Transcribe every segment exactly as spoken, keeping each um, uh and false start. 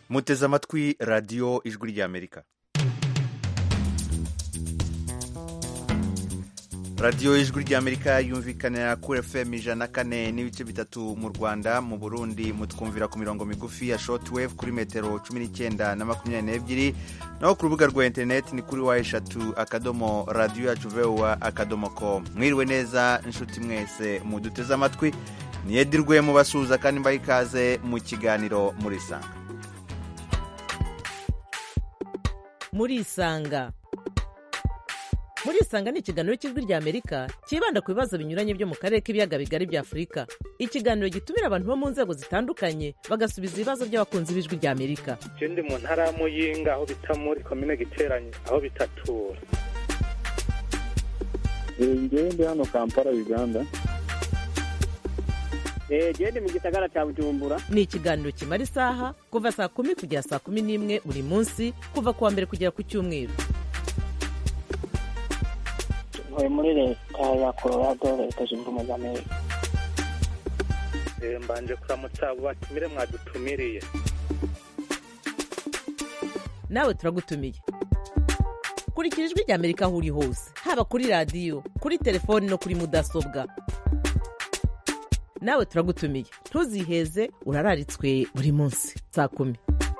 muteze amatwi radiyo ijwi ry'Amerika. radiyo ijwi ry'Amerika yumvikanira kuri F M ijana na kane n'ibice bitatu mu Rwanda, mu Burundi mutwumvira ku mirongo migufi ya shortwave kuri metero cumi n'icyenda na makumyabiri n'ebyiri, naho ku rubuga rwa interineti ni kuri wa eshatu akadomo radiyo yacu vowa akadomo com. Mwiriwe neza inshuti mwese muduteze amatwi, niyedirwe mu basuhuza kandi mbaha ikaze mu kiganiro Murisanga. Murisanga Murisanga ni ikiganiro cy'ijwi ry'Amerika kibanda ku bibazo binyuranye byo mu karere k'ibiyaga bigari bya Afurika. Ikiganiro gitumira abantu bo mu nzego zitandukanye bagasubiza ibibazo by'abakunzi b'ijwi ry'Amerika. Je ndi mu ntara ya Muyinga aho bita muri commune Giteranye aho bitatura. Ngewe ndi hano Kampala Uganda. Eh je ndi mu gisagara cya Bujumbura. Ni ikiganiro kimara isaha kuva saa kumi kugera saa kumi n'imwe buri munsi kuva kuwa mbere kugera ku cyumweru. Muri leta ya Colorado leta zunze ubumwe za Amerika. Eh mbanje kuramutsa abo batumire mwadutumiriye. Nawe turagutumiye. Kurikira ijwi ry'Amerika aho uri hose, haba kuri radiyo, kuri telefoni no kuri mudasobwa. Nawe turagutumiye, ntuziheze, urararitswe buri munsi saa kumi.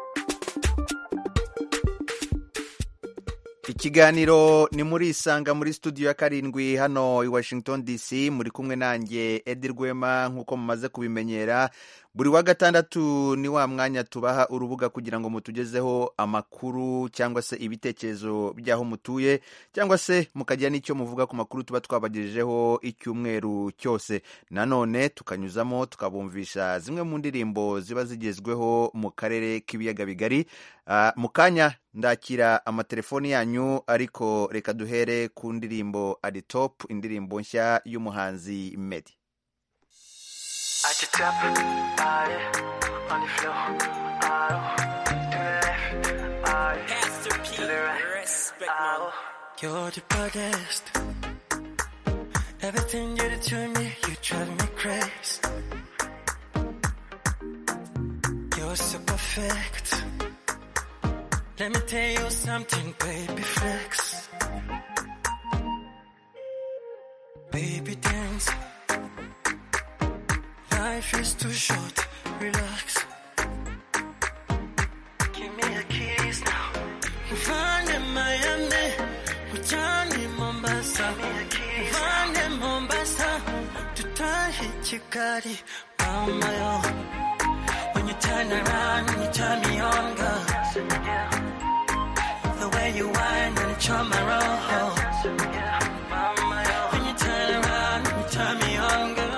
Ikiganiro ni Murisanga muri studio ya karindwi hano i Washington D C, muri kumwe nanjye Edi Rwema nkuko mumaze kubimenyera. Buri wa gatandatu ni wa mwanya tubaha urubuga kugira ngo mutugezeho amakuru cyangwa se ibitekerezo by'aho mutuye, cyangwa se mukagira n'icyo muvuga ku makuru tuba twabagejejeho icyumweru cyose. Nanone tukanyuzamo tukabumvisha zimwe mu ndirimbo ziba zigezweho mu karere k'ibiyaga bigari. Uh, mukanya ndakira amatelefoni yanyu, ariko reka duhere ku ndirimbo At The Top, indirimbo nshya y'umuhanzi Meddy. At the top, aye, on the floor, aye, to the left, aye, Pastor P, to the right, respect, aye. You're the baddest. Everything you do to me, you drive me crazy. You're so perfect. Let me tell you something, baby, flex. Baby, dance. Life is too short, relax. Give me a kiss now. Find in Miami, Johnny Mombasa. Find in Mombasa, to tie hit your body on my own. When you turn around, you turn me on, girl. The way you whine and charm my roll. When you turn around, you turn me on, girl.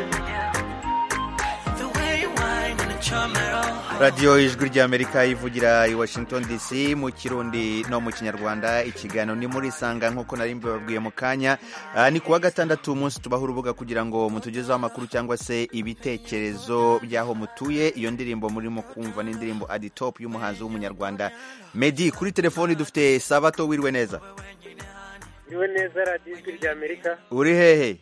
Radio ijwi ry'Amerika ivugira i Washington D C mu Kirundi no mu Kinyarwanda. Ikiganiro ni Murisanga nkuko nari mbabwiye mu kanya. Uh, ni kuwa gatandatu umunsi tubaha urubuga kugira ngo mutugezeho amakuru cyangwa se ibitekerezo by'aho mutuye. Iyo ndirimbo murimo kumva ni indirimbo At The Top y'umuhanzi w'umunyarwanda Meddy. Kuri telefoni dufite Sabato, wiriwe neza? Wiriwe neza radio ijwi ry'Amerika. Uri hehe?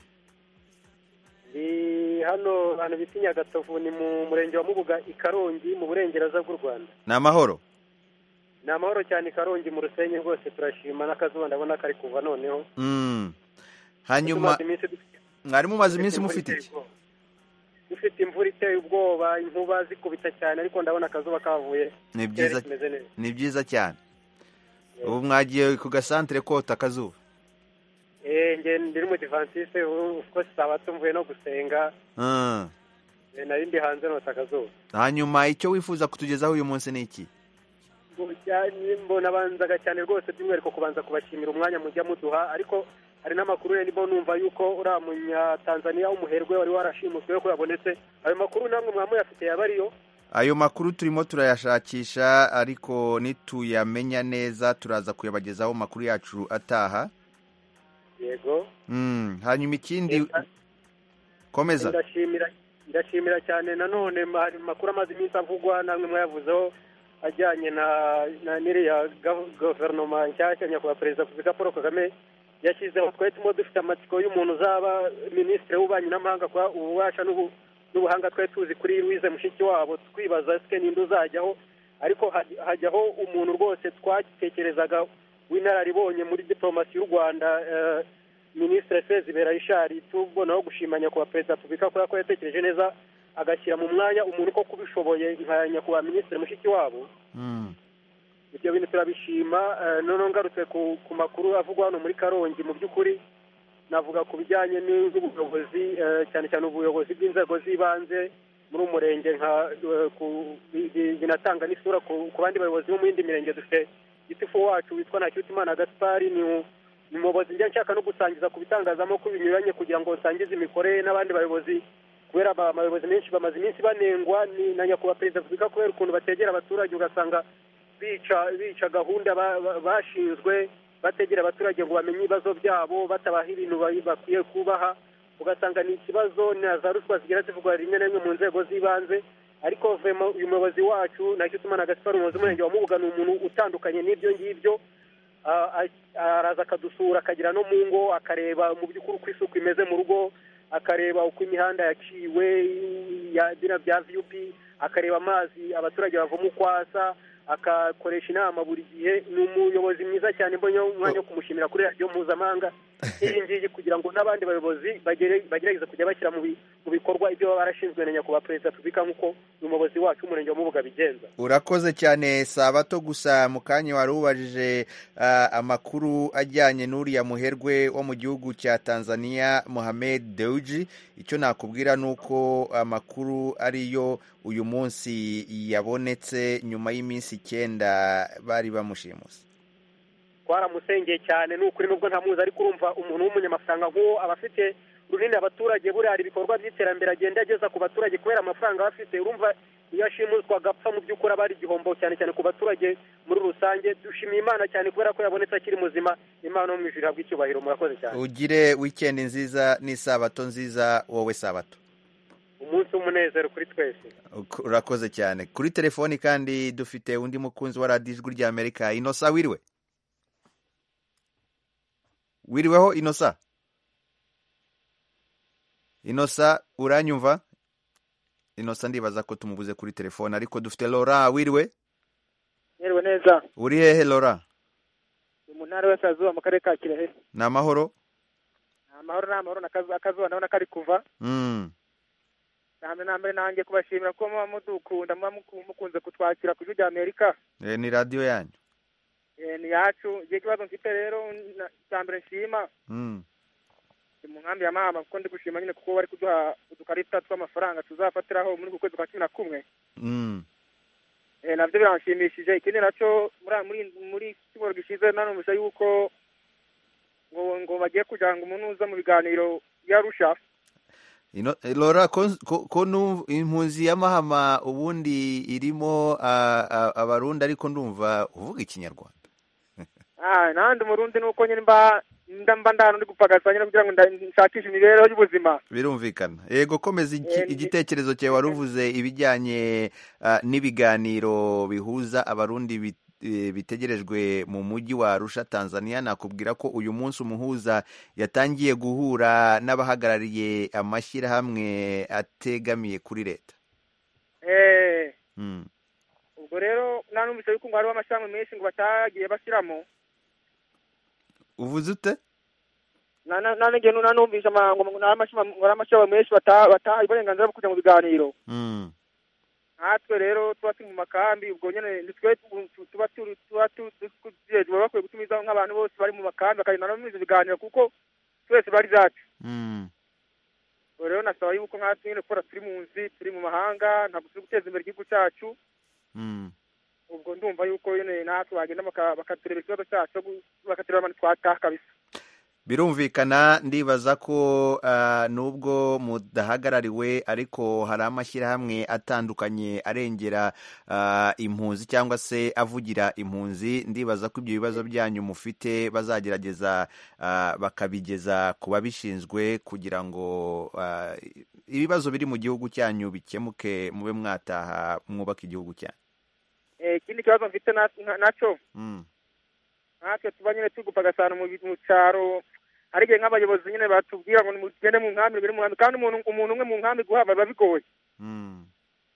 Ni hano hano bitinya Gatovu, ni mu murenge wa Mubuga i Karongi mu burengeraza bw'u Rwanda. Na mahoro? Na mahoro cyane Karongi mu Rusenyi rwose turashima, n'akazuba ndabona kari kuva noneho. Mm. Hanyuma mwari mumaze iminsi mufite iki? Dufite imvura iteye ubwoba, inkuba zikubita cyane, ariko ndabona akazuba kavuye. Ni byiza, ni byiza cyane. Ubu mwagiye ku gasantere kota akazuba? Eh nge ndiri mu Adventiste uko Sabato mvuye no gusenga. Ah. Eh nari ndi hanze no takazuba. Hanyuma icyo wifuza kutugezaho uyu munsi ni iki? Mbona banzaga cyane rwose by'umwihariko kubanza kubashimira umwanya mujya muduha, ariko hari n'amakuru yari bo numva yuko uramunya Tanzania umuherwe wari warashimuswe ko yabonetse. Ayo makuru namwe mwamwe yafite yabariyo? Ayo makuru turimo turayashakisha, ariko nituyamenya neza turaza kuyabagezaho makuru yacu ataha. Yego. Mm, hanyuma ikindi komeza. Ndashimira ndashimira cyane nanone makuru amazi iminsi avugwa namwe mwayavuzeho ajyanye na na niriya guverinoma nshyashya nyakubahwa perezida Kagame Paul Kagame yashyizeho. Twari tumo dufite amatsiko y'umuntu uzaba minisitiri w'ububanyi n'amahanga kwa ububasha n'ubuhanga twari tuzi kuri Louise Mushikiwabo, twibaza se ninde uzajyaho ariko hajyaho umuntu rwose twatekerezaga w'inararibonye muri diplomasi y'u Rwanda, Minisitiri Sezibera Richard, tubonaho gushimanya kuba Perezida wa Repubulika kubera ko yatekereje neza agashyira mu mwanya umuntu ko kubishoboye nka nyakubahwa Minisitiri Mushikiwabo. Ibyo bintu turabishima. None ngarutse ku makuru avugwa hano muri Karongi, mu by'ukuri navuga ku bijyanye n'ubuyobozi, cyane cyane ubuyobozi bw'inzego z'ibanze muri umurenge, nka binatanga n'isura ku bandi bayobozi bo mu yindi mirenge. Dufite gitifu wacu witwa Ntakirutimana Gaspard, ni umuyobozi njya nshaka no gusangiza ku bitangazamakuru binyuranye kugira ngo usangize imikorere n'abandi bayobozi, kubera abayobozi benshi bamaze iminsi banengwa na nyakubahwa Perezida wa Repubulika kubera ukuntu bategera abaturage, ugasanga bica bica gahunda bashinzwe, bategera abaturage ngo bamenye ibibazo byabo, batabaha ibintu bakwiye kubaha, ugasanga ni ikibazo na za ruswa zigera zivugwa rimwe na rimwe mu nzego z'ibanze. Ariko uyu muyobozi wacu Ntakirutimana Gaspard, umuyobozi w'umurenge wa Mubuga, ni umuntu utandukanye n'ibyo ngibyo. Araza akadusura, akagera no mu ngo, akareba mu by'ukuri uko isuku imeze mu rugo, akareba uko imihanda yaciwe ya bina bya V U P, akareba amazi abaturage bavoma ukwasa, akakoresha inama buri gihe. Ni umuyobozi mwiza cyane, mbonye umwanya wo kumushimira kuri radiyo mpuzamahanga iyi ngiyi, kugira ngo n'abandi bayobozi bagerageza kujya bashyira mu bikorwa ibyo baba barashinzwe na nyakubahwa Perezida wa Repubulika, nk'uko umuyobozi wacu w'umurenge wa Mubuga bigenza. Urakoze cyane Sabato. Gusa mu kanya wari ubajije amakuru ajyanye n'uriya muherwe wo mu gihugu cya Tanzania Mohamed Dewji. Icyo nakubwira ni uko amakuru ariyo uyu munsi yabonetse nyuma y'iminsi icyenda bari bamushimuse. Twaramusengeye cyane, ni ukuri nubwo ntamuzi, ariko urumva umuntu w'umunyamafaranga nk'uwo aba afite runini abaturage, buriya hari ibikorwa by'iterambere agenda ageza ku baturage kubera amafaranga aba afite. Urumva iyo ashimuswa agapfa, mu by'ukuri aba ari igihombo cyane cyane ku baturage muri rusange. Dushimiye Imana cyane kubera ko yabonetse akiri muzima. Imana yo mu ijuru ihabwe icyubahiro. Murakoze cyane. Ugire weekend nziza n'isabato nziza wowe Sabato. Umunsi w'umunezero kuri twese. Urakoze cyane. Kuri telefoni kandi dufite undi mukunzi wa radiyo Ijwi ry'Amerika, Inosa. Wiriwe wiriweho Inosa? Inosa, uranyumva? Inosa ndibaza ko tumubuze kuri telefone, ariko dufite Laura. Wiriwe? Wiriwe neza. Uri hehe Laura? Mu ntara y'Iburasirazuba mu karere ka Kirehe. Ni amahoro? Ni amahoro, ni amahoro. Akazuba ndabona kari kuva. Mm. Namwe namwe nanjye kubashimira ko muba mudukunda, muba mukunze kutwakira ku Ijwi ry'Amerika. Eh, ni radio yanyu. Eh, ni yacu. Igihe kibazo mfite rero cyambere nshima. Mm. Mu nkambi ya Mahama kuko ndi gushima nyine kuko bari kuduha udukarita tw'amafaranga tuzafatiraho muri kwezi kwa cumi na kumwe. Mm. Eh, navyo biranshimishije. Ikindi naco muri muri muri kiboro gishize nanumvise yuko ngo ngo bagiye kujanga umuntu uza mu biganiro yarusha. Ino Laura, ko ko impunzi ya Mahama ubundi irimo abarundi, ariko ndumva uvuga ikinyarwanda. Ah, nandi murundi nuko nyine mba ndamba ndano ndi gupagasa nyine kugira ngo nshakishe imibereho y'ubuzima. Birumvikana. Yego, komeza igitekerezo cyawe waruvuze ibijyanye n'ibiganiro bihuza abarundi bitegerejwe mu mujyi wa Arusha, Tanzania. Nakubwira ko uyu munsi umuhuza yatangiye guhura n'abahagarariye amashyirahamwe ategamiye kuri leta. Eh. Mm. Ubwo rero nanumvise yuko ngo hariho amashyirahamwe menshi ngo batagiye bashyiramo. Uvuze ute? Na na nange nanumvise amango n'amashyirahamwe menshi bataha iburenganzira bwo kujya mu biganiro. Mm. Natwe rero tuba turi mu makambi, ubwo nyine nitwe tuba turi tuba tugiye bakwiye gutumiza nk'abantu bose bari mu makambi bakagenda no mu biganiro kuko twese bari zacu. Mm. Rero nasaba yuko nkatwe nyine gukora turi mu nzi, turi mu mahanga, ntabwo turi guteza imbere igihugu cyacu. Mm. Ubwo ndumva yuko nyine natwe bagenda bakatureba ikibazo cyacu, bakatureba abantu twataha kabisa. Birumvikana. Ndibaza ko uh, nubwo mudahagarariwe, ariko hari amashyirahamwe atandukanye arengera uh, impunzi cyangwa se avugira impunzi. Ndibaza ko ibyo bibazo byanyu mufite bazagerageza uh, bakabigeza ku babishinzwe kugira ngo uh, ibibazo biri mu gihugu cyanyu bikemuke, mube mwataha mwubaka igihugu cyanyu. Eh, ikindi kibazo mfite naco mm. natwe tuba nyine tugupagasana mu cyaro, hari igihe nk'abayobozi nyine batubwira ngo mugende mu nkambi biri mu nkambi, kandi umuntu umuntu umwe mu nkambi guhaba biba bigoye. Mm.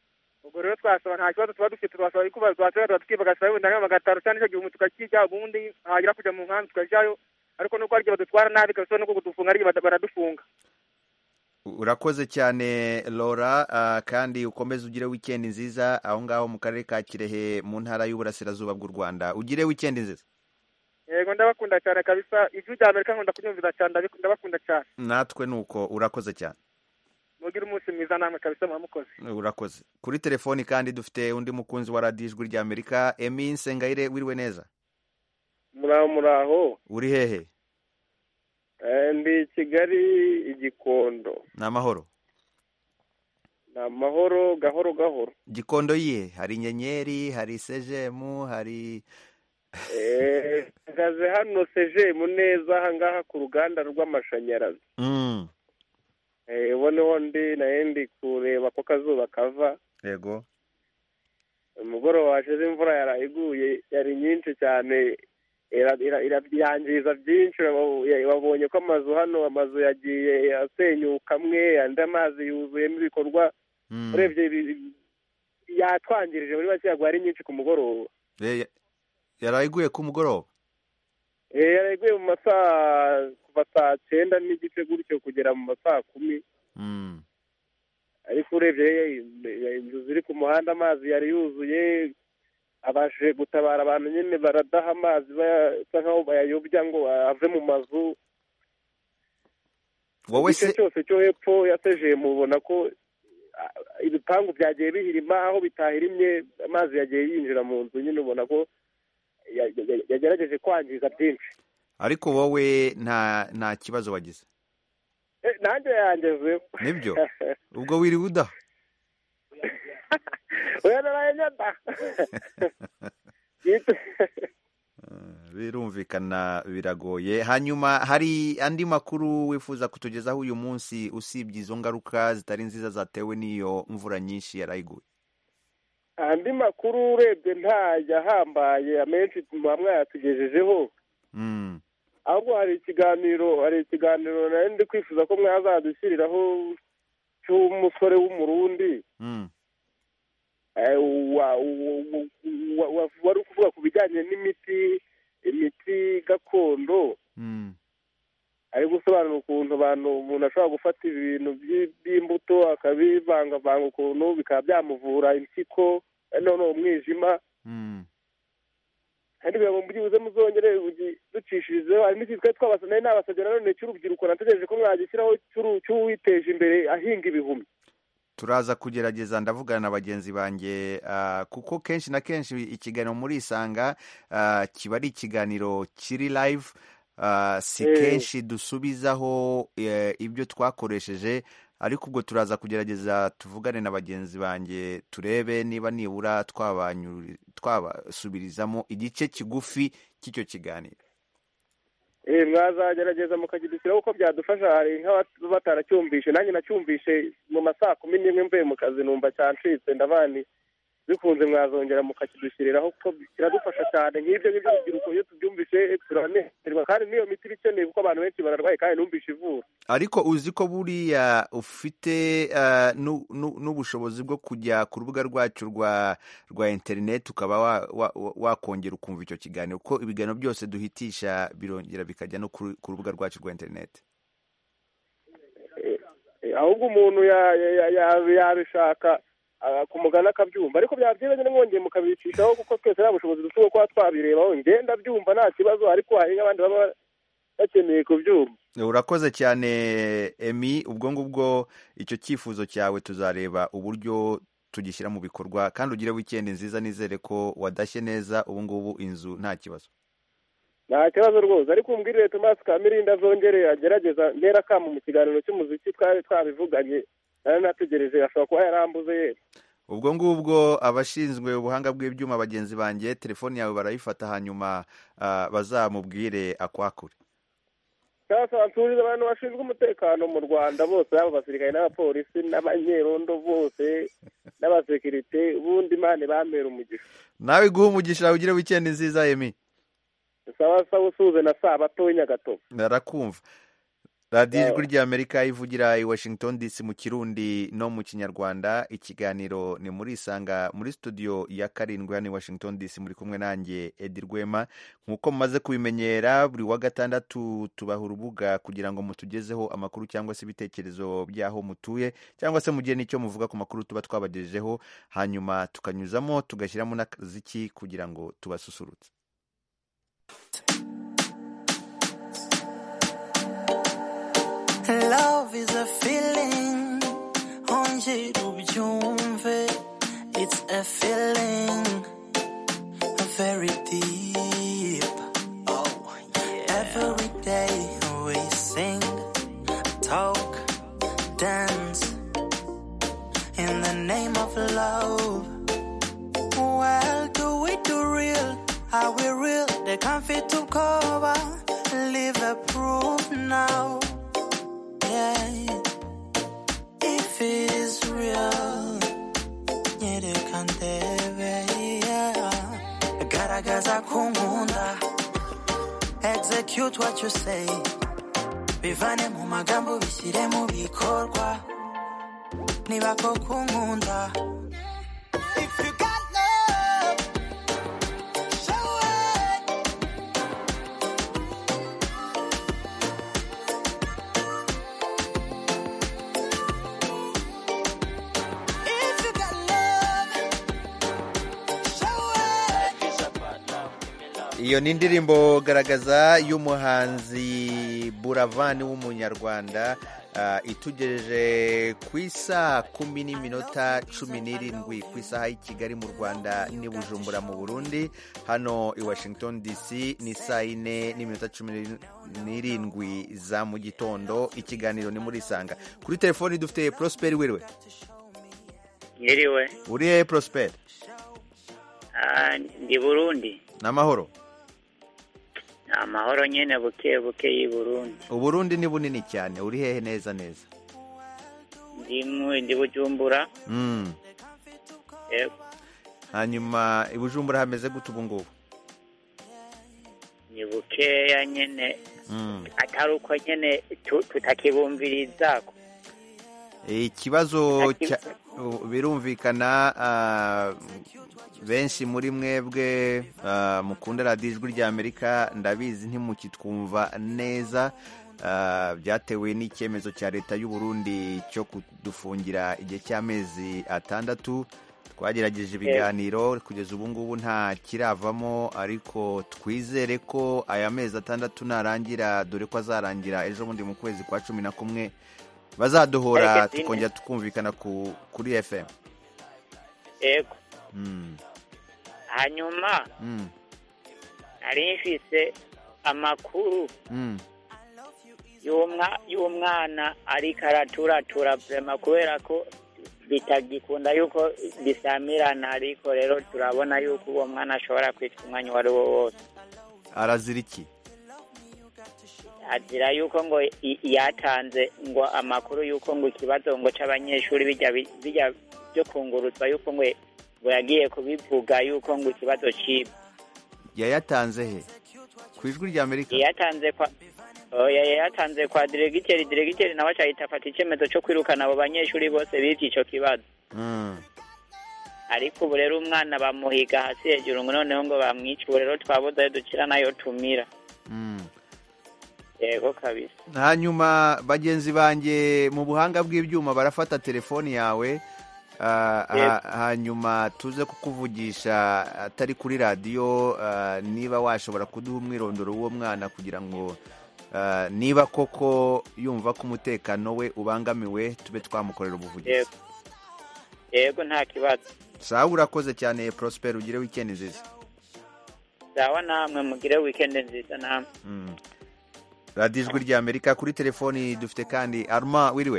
ubwo rero twasaba nta kibazo tuba dufite twasaba yuko twasaba tukiba gasaba wenda nk'amagataro cyane cyo gihe tukakijya ubundi hagira kujya mu nkambi tukajyayo ariko nuko ariko badutwara nabi kabisa nuko kudufunga ari baradufunga. Urakoze cyane Laura, uh, kandi ukomeze ugire weekend nziza aho ngaho mu karere ka Kirehe mu ntara y'uburasirazuba bw'u Rwanda. Ugire weekend nziza. Yego ndabakunda cyane kabisa, ijwi rya Amerika nkunda kunyumviza cyane, ndabakunda cyane. Natwe nuko, urakoze cyane. Mugira umunsi mwiza namwe kabisa mwamukoze. Urakoze. Kuri telefoni kandi dufite undi mukunzi wa radio ijwi rya Amerika, Emi Nsengayire, wiriwe neza? Muraho muraho. Uri hehe? Ndi Kigali Igikondo. Na mahoro. Na mahoro gahoro gahoro. Gikondo ye, hari inyenyeri, hari sejemu, hari eh gaze hano sejemu neza hangaha ku ruganda rw'amashanyarazi. Mm. Eh ubone hondi nayendi kureba ko kazuba kava. Yego. Umugoro washize imvura yarayiguye yari nyinshi cyane. Ira ira irabyangiza byinshi, wabonye ko amazu hano amazu yagiye asenyuka amwe andi amazi yuzuyemo ibikorwa urebye yatwangirije muri make yagwa ari nyinshi ku mugoroba. Eh yarayiguye ku mugoroba? Eh yarayiguye mu masaa kuva saa cyenda n'igice gutyo kugera mu masaa kumi. Mm. Ariko urebye inzu ziri ku muhanda amazi yari yuzuye, abashe gutabara abantu nyine baradaha amazi basa nkaho bayayobya ngo ave mu mazu. Wowe se cyose cyo hepfo yaseje mubona ko ibipangu byagiye bihirima, aho bitahirimye amazi yagiye yinjira mu nzu, nyine ubona ko yagerageje kwangiza byinshi. Ariko wowe nta nta kibazo wagize? Eh nanjye yangezeho. Nibyo? Ubwo wiri udaha? Oya narayanyada. Birumvikana biragoye. Hanyuma hari andi makuru wifuza kutugezaho uyu munsi usibye izo ngaruka zitari nziza zatewe n'iyo mvura nyinshi yarayiguye? Andi makuru urebye nta yahambaye amenshi mwamwe yatugejejeho. Mm. Ahubwo hari ikiganiro hari ikiganiro nari ndi kwifuza ko mwazadushyiriraho cy'umusore w'umurundi. Mm. Eh wari kuvuga ku bijyanye n'imiti imiti gakondo. Mm. Ari gusobanura ukuntu abantu umuntu ashobora gufata ibintu by'imbuto akabivanga vanga ukuntu bikaba byamuvura impyiko none umwijima. Mm. Kandi biba mu byuze muzongere ducishirizeho hari n'ikitwa twabasanaye n'abasajana none cy'urubyiruko nategereje ko mwagishyiraho cy'uwiteje imbere ahinga ibihumbi. Turaza kugerageza ndavugana na bagenzi banjye uh, kuko kenshi na kenshi ikiganiro muri Isanga uh, kiba ari ikiganiro kiri live, uh, si kenshi dusubizaho uh, ibyo twakoresheje, ariko ubwo turaza kugerageza tuvugane na bagenzi banjye turebe niba nibura twabasubirizamo igice kigufi cy'icyo kiganiro. Eh mwazagerageza mukagidushyiraho uko byadufasha. Hari nk'abataracyumvishe, nanjye nacyumvishe mu masaa kumi n'imwe mvuye mu kazi numva cyancitse, ndabani bikunze mwazongera mukakidushyiriraho kuko kiradufasha cyane. Nk'ibyo ngibyo urubyiruko iyo tubyumvishe turanezerewa, kandi niyo miti bikeneye kuko abantu benshi bararwaye kandi numvishe ivura. Ariko uzi ko buriya ufite uh, n'ubushobozi bwo kujya ku rubuga rwacu rwa rwa internet ukaba wakongera wa, wa ukumva icyo kiganiro, kuko ibiganiro byose duhitisha birongera bikajya no ku rubuga rwacu rwa internet. Ahubwo umuntu yabishaka kumugana akabyumva, ariko byabyibanye n'umwongeye mukabicishaho kuko twese nta bushobozi dufite kuba twabirebaho. Ngenda byumva nta kibazo, ariko hari n'abandi baba bakeneye kubyumva. Urakoze cyane Emi, ubwo ngubwo icyo cyifuzo cyawe tuzareba uburyo tugishyira mu bikorwa, kandi ugire weekend nziza, nizere ko wadashye neza ubu ngubu inzu nta kibazo. Nta kibazo rwose, ariko umbwirire Thomas Kamirinda azongere agerageza ntera kama mu kiganiro cy'umuziki twari twabivuganye, nari nategereje ashobora kuba yarambuze yera. Ubwo ngubwo abashinzwe ubuhanga bw'ibyuma bagenzi banjye telefone yawe barayifata hanyuma uh, bazamubwire akwakure. Sasa nturiza abantu bashinzwe umutekano mu Rwanda bose, aba basirikare n'abapolisi n'abanyerondo bose n'abasekirite, ubundi Imana bamera umugisha. Nawe guha umugisha, ugire weekend nziza Emi. Sawa sawa, usuze na saa bato Nyagatovu. Narakumva. radiyo ijwi ry'Amerika ivugira i Washington D C mu Kirundi no mu Kinyarwanda. Ikiganiro ni muri Isanga muri studio ya karindwi hano i Washington D C, muri kumwe nanjye Edi Rwema. Nk'uko mumaze kubimenyera, buri wa gatandatu tubaha urubuga kugira ngo mutugezeho amakuru cyangwa se ibitekerezo by'aho mutuye, cyangwa se mugire n'icyo muvuga ku makuru tuba twabagejejeho, hanyuma tukanyuzamo tugashyiramo n'akaziki kugira ngo tubasusurutse. Love is a feeling, onje ubyumve. It's a feeling, very deep. Oh, yeah. Every day we sing, talk, dance in the name of love. Well, do we do real? Are we real? They can't fit to cover. Live a proof now. Yeah, if it is real, yeah, they can't have it, yeah. Garagaza kumunda, execute what you say. Bivane mu magambo bishyire mu bikorwa. Niba ko kumunda. If you got love, show it. If you got love, show it. Iyo ni indirimbo Garagaza y'umuhanzi Buravan w'umunyarwanda. Uh, itugejeje ku isaha kumi n'iminota cumi n'irindwi ku isaha y'i Kigali mu Rwanda n'i Bujumbura mu Burundi. Hano i Washington D C ni saa ine n'iminota cumi n'irindwi za mu gitondo. Ikiganiro ni muri Isanga. Kuri telefoni dufite Prosper. Wiriwe? Yiriwe. Uriye Prosper? Ah, ndi Burundi. Namahoro? Amahoro nyene buke buke y'i Burundi. Uburundi ni bunini cyane. Uri hehe neza neza? Ndi mu ndi Bujumbura. Mm. Yego. Hanyuma i Bujumbura hameze gute ubu ngubu? Ni bukeya nyene. Mm. Atari uko nyene tutakibumviriza. Ikibazo birumvikana, uh, benshi muri mwebwe uh, mukunda radiyo ijwi ry'Amerika, ndabizi ntimukitwumva neza. Uh, byatewe n'icyemezo cya leta y'u Burundi cyo kudufungira igihe cy'amezi atandatu. Twagerageje ibiganiro kugeza ubu ngubu nta kiravamo, ariko twizere ko aya mezi atandatu narangira, dore ko azarangira ejo bundi mu kwezi kwa cumi na kumwe, bazaduhora tukongera tukumvikana ku, kuri F M. Yego. Mm. Hanyuma Mm. nari mfise amakuru Mm. y'umwa y'umwana ariko araturatura vrema kubera ko bitagikunda yuko bisamirana, ariko rero turabona yuko uwo mwana ashobora kwitwa umwanya wari wo wose. Arazira iki? Azira yuko ngo yatanze ngo amakuru yuko ngo ikibazo ngo c'abanyeshuri bijya bijya byo kunguruzwa yuko ngo ngo yagiye kubivuga yuko ngo ikibazo ciba. Yayatanze he? Ku ijwi ry'Amerika? Yatanze kwa oya yatanze kwa diregiteri diregiteri nawe cyahita afata icyemezo cyo kwirukana abo banyeshuri bose bivye ico kibazo. Mm. Ariko ubu rero umwana bamuhiga hasi hejuru ngo noneho ngo bamwice. Ubu rero twabuze dukira nayo tumira. Mm. Yego kabisa. Hanyuma bagenzi banjye mu buhanga bw'ibyuma barafata telefoni yawe, uh, ha, hanyuma tuze kukuvugisha atari kuri radio, uh, niba washobora kuduha umwirondoro w'uwo mwana kugira ngo uh, niba koko yumva ko umutekano we ubangamiwe tube twamukorera ubuvugizi. Yego. Yego nta kibazo. Sawa, urakoze cyane Prosper, ugire weekend nziza. Sawa namwe mugire weekend nziza namwe. Mm. radiyo ijwi ry'Amerika. Kuri telefoni dufite kandi Arma. Wiriwe?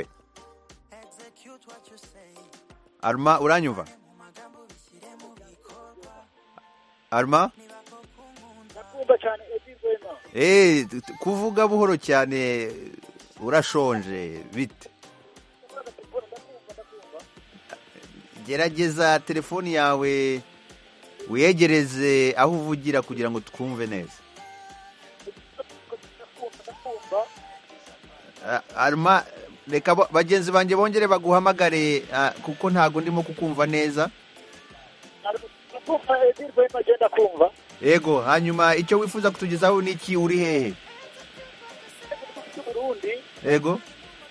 Arma, uranyumva? Arma? Eh, kuvuga buhoro cyane, urashonje bite? Gerageza telefoni yawe wiyegereze aho uvugira kugira ngo twumve neza. Arma reka bagenzi banjye bongere baguhamagare kuko ntago ndimo kukumva neza. Yego, hanyuma icyo wifuza kutugezaho ni iki, uri hehe? Yego.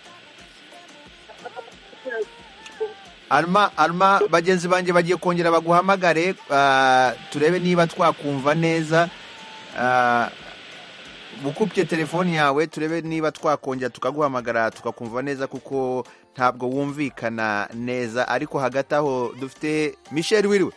Arma Arma bagenzi banjye bagiye kongera baguhamagare turebe niba twakumva neza. Bukupye telefoni yawe turebe niba twakongera tukaguhamagara tukakumva neza kuko ntabwo wumvikana neza, ariko hagati aho dufite Michel wiriwe.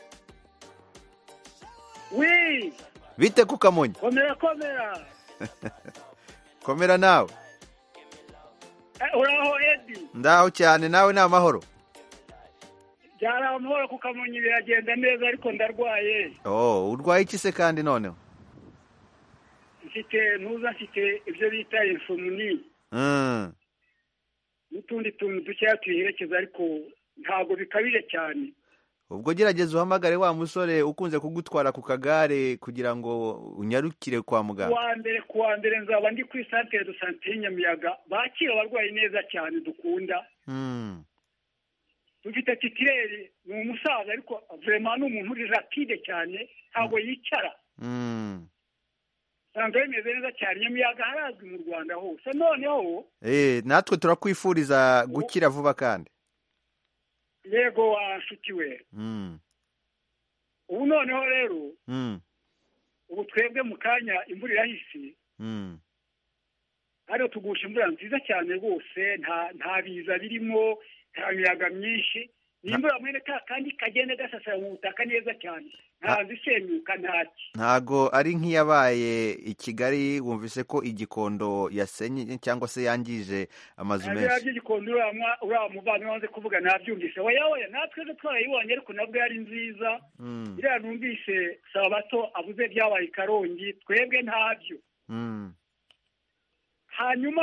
Oui. Bite ku Kamonyi? Komera komera. Komera nawe. Eh uraho Edi? Ndaho cyane, nawe ni amahoro? Byara amahoro ku Kamonyi, biragenda neza ariko ndarwaye. Oh, urwaye iki se kandi noneho? Mfite nuza mfite ibyo bita insomnia. Mm. N'utundi tuntu dukeya tuyiherekeza ariko ntago bikabije cyane. Ubwo gerageza uhamagare wa musore ukunze kugutwara ku kagare kugira ngo unyarukire kwa muganga. Kuwa mbere kuwa mbere nzaba ndi kuri Centre de Santé Nyamiyaga, bakira abarwayi neza cyane dukunda. Mm. Dufite titireri, ni umusaza ariko vraiment ni umuntu uri rapide cyane, ntago yicara. Mm. Sanga bimeze neza cyane, Nyamiyaga harazwi mu Rwanda hose. Noneho eh natwe turakwifuriza gukira vuba kandi. Yego washikiwe. Mm. Ubu noneho rero. Mm. Ubu twebwe mu kanya imvura irahise. Mm. Hariho tugusha imvura nziza cyane rwose, nta nta biza birimo, nta miyaga myinshi. Ni imvura mwene ka kandi kagenda gasasara mu butaka neza cyane. Nta zisenyuka ntaki. Ntago ari nk'iyabaye i Kigali wumvise ko igikondo yasenye cyangwa se yangije amazu menshi. Ari igikondo uramwa uramuvana wanze kuvuga nabyumvise. Oya oya natwe twarayibonye ariko nabwo yari nziza. Mm. Ira numvise Sabato avuze byabaye Karongi, twebwe ntabyo. Mm. Hanyuma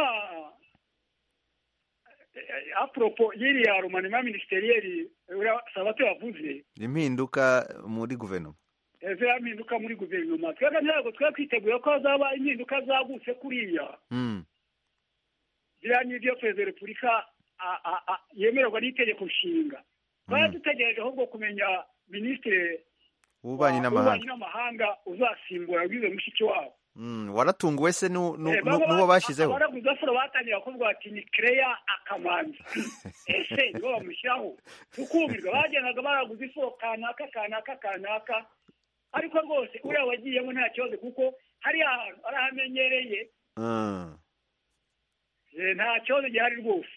apropo yiri ya Romanema ministerieri Sabato yavuze impinduka muri guverinoma. Eze impinduka muri guverinoma. Twebwe ntabwo twakwiteguye ko hazaba impinduka zagutse kuriya. Mm. Biranye ibyo Perezida wa Repubulika yemererwa n'itegeko nshinga. Twari dutegereje ahubwo kumenya ministre ububanyi n'amahanga uzasimbura wize mushiki wabo. Mm, waratunguwe se n'uwo bashizeho? Baraguza furo batangira kuvuga ati ni Clear Akamanzi. Ese ngo bamushyiraho. Tukumirwa bagendaga baraguza ifuro kanaka kanaka kanaka. Ariko rwose uriya wagiyemo nta kibazo kuko hari ahantu arahamenyereye. Mm. Eh nta kibazo gihari rwose.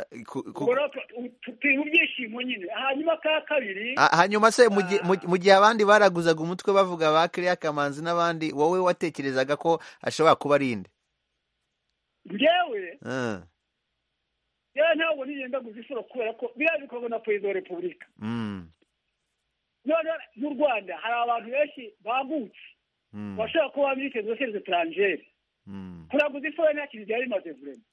Mu byishimo nyine. Hanyuma ka kabiri hanyuma se mu gihe abandi baraguzaga umutwe bavuga ba Clear Kamanzi n'abandi, wowe watekerezaga ko ashobora kuba ari inde? Ngewe eh ya ntabwo nigenda guzifura kubera ko birabikorwa na Perezida wa Repubulika. Mm. None mu Rwanda hari abantu benshi bagutse. Mm. Bashaka kuba ministre des Affaires étrangères. Mm. Kuraguza ifura nta kintu byari maze vraiment.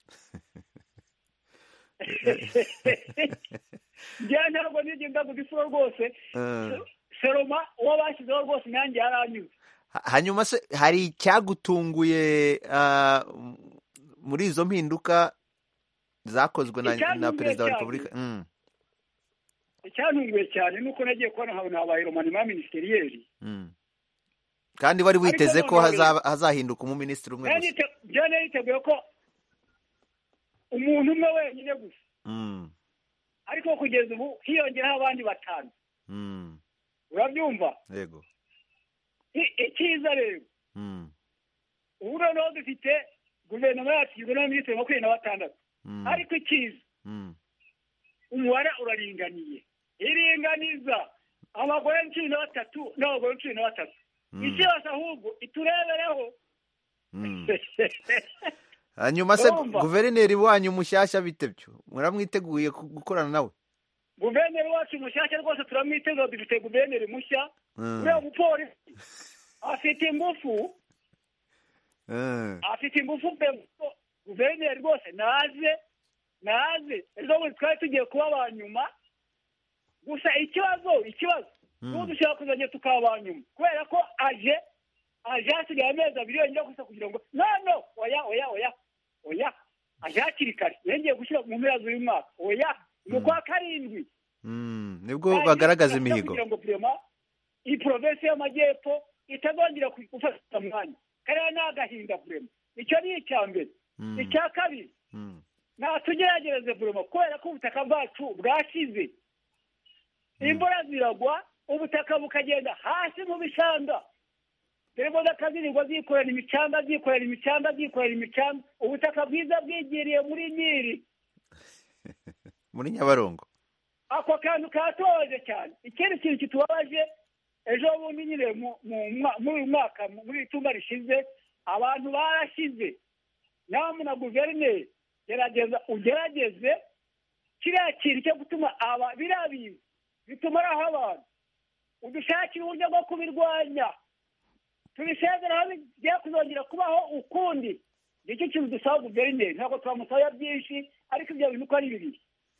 Njya ntabwo nigenda guzifura rwose. Seroma uwo bashyizeho rwose nanjye yaranyuze. Hanyuma se hari icyagutunguye muri izo mpinduka zakozwe na na Perezida wa Repubulika? Mm. Icyantunguye cyane nuko nagiye kubona habona habaye Romanema ministerieri. Mm. Kandi bari witeze ko hazahinduka umu ministre umwe gusa. Byane yiteguye ko umuntu umwe wenyine gusa. Mm. Ariko kugeza ubu hiyongeraho abandi batanu. Mm. Urabyumva? Yego. Ikiza rero. Mm. Ubu noneho dufite guverinoma yacu igizwe n'abaminisitiri makumyabiri na batandatu. Ariko ikiza. Mm. Umubare uraringaniye. Iringaniza abagore cumi na batatu n'abagore cumi na batatu. Ikibazo ahubwo iturebereho. Mm. Hanyuma se guverineri wanyu mushyashya bitebyo muramwiteguye gukorana nawe? Guverineri wacu mushyashya rwose turamwiteguye, dufite guverineri mushya. Uriya mupolisi afite ingufu. Afite ingufu pe. Guverineri rwose naze naze ejo bundi twari tugiye kuba abanyuma. Gusa ikibazo ikibazo n'ubu dushaka kuzajya tukaba abanyuma kubera ko aje aje hasigaye amezi abiri yonyine gusa kugira ngo no no oya oya oya oya aje hakiri kare yongeye gushyira mu mpera z'uyu mwaka oya ni ukwa karindwi nibwo bagaragaza imihigo kugira ngo vraiment iyi province y'amajyepfo itazongera gufata umwanya kariya ni agahinda vraiment icyo ni icya mbere icya kabiri natugerageze vraiment kubera ko ubutaka bwacu bwashize imvura ziragwa ubutaka bukagenda hasi mu bishanga dore imodoka zirirwa zikorera imicanga zikorera imicanga zikorera imicanga ubutaka bwiza bwigiriye muri Nili muri Nyabarongo ako kantu katoje cyane ikindi kintu kitubabaje ejo bundi nyine muri uyu mwaka muri itumba rishize abantu barashize namwe na guverineri gerageza ugerageze kiriya kintu cyo gutuma aba birabizi bituma araho abantu udushakira uburyo bwo kubirwanya tubisezeraho bigiye kuzongera kubaho ukundi nicyo kintu dusaba guverineri ntabwo twamusaba byinshi ariko ibyo bintu uko ari bibiri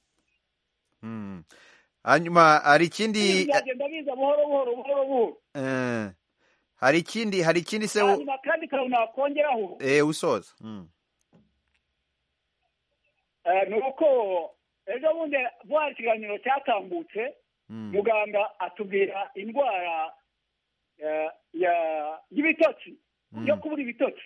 hanyuma hari ikindi byagenda biza buhoro buhoro buhoro buhoro hari ikindi hari ikindi se hanyuma kandi kantu nakongeraho eh usoza ni uko ejo bundi bwa kiganiro cyatambutse muganga atubwira indwara y'ibitotsi yo kubura ibitotsi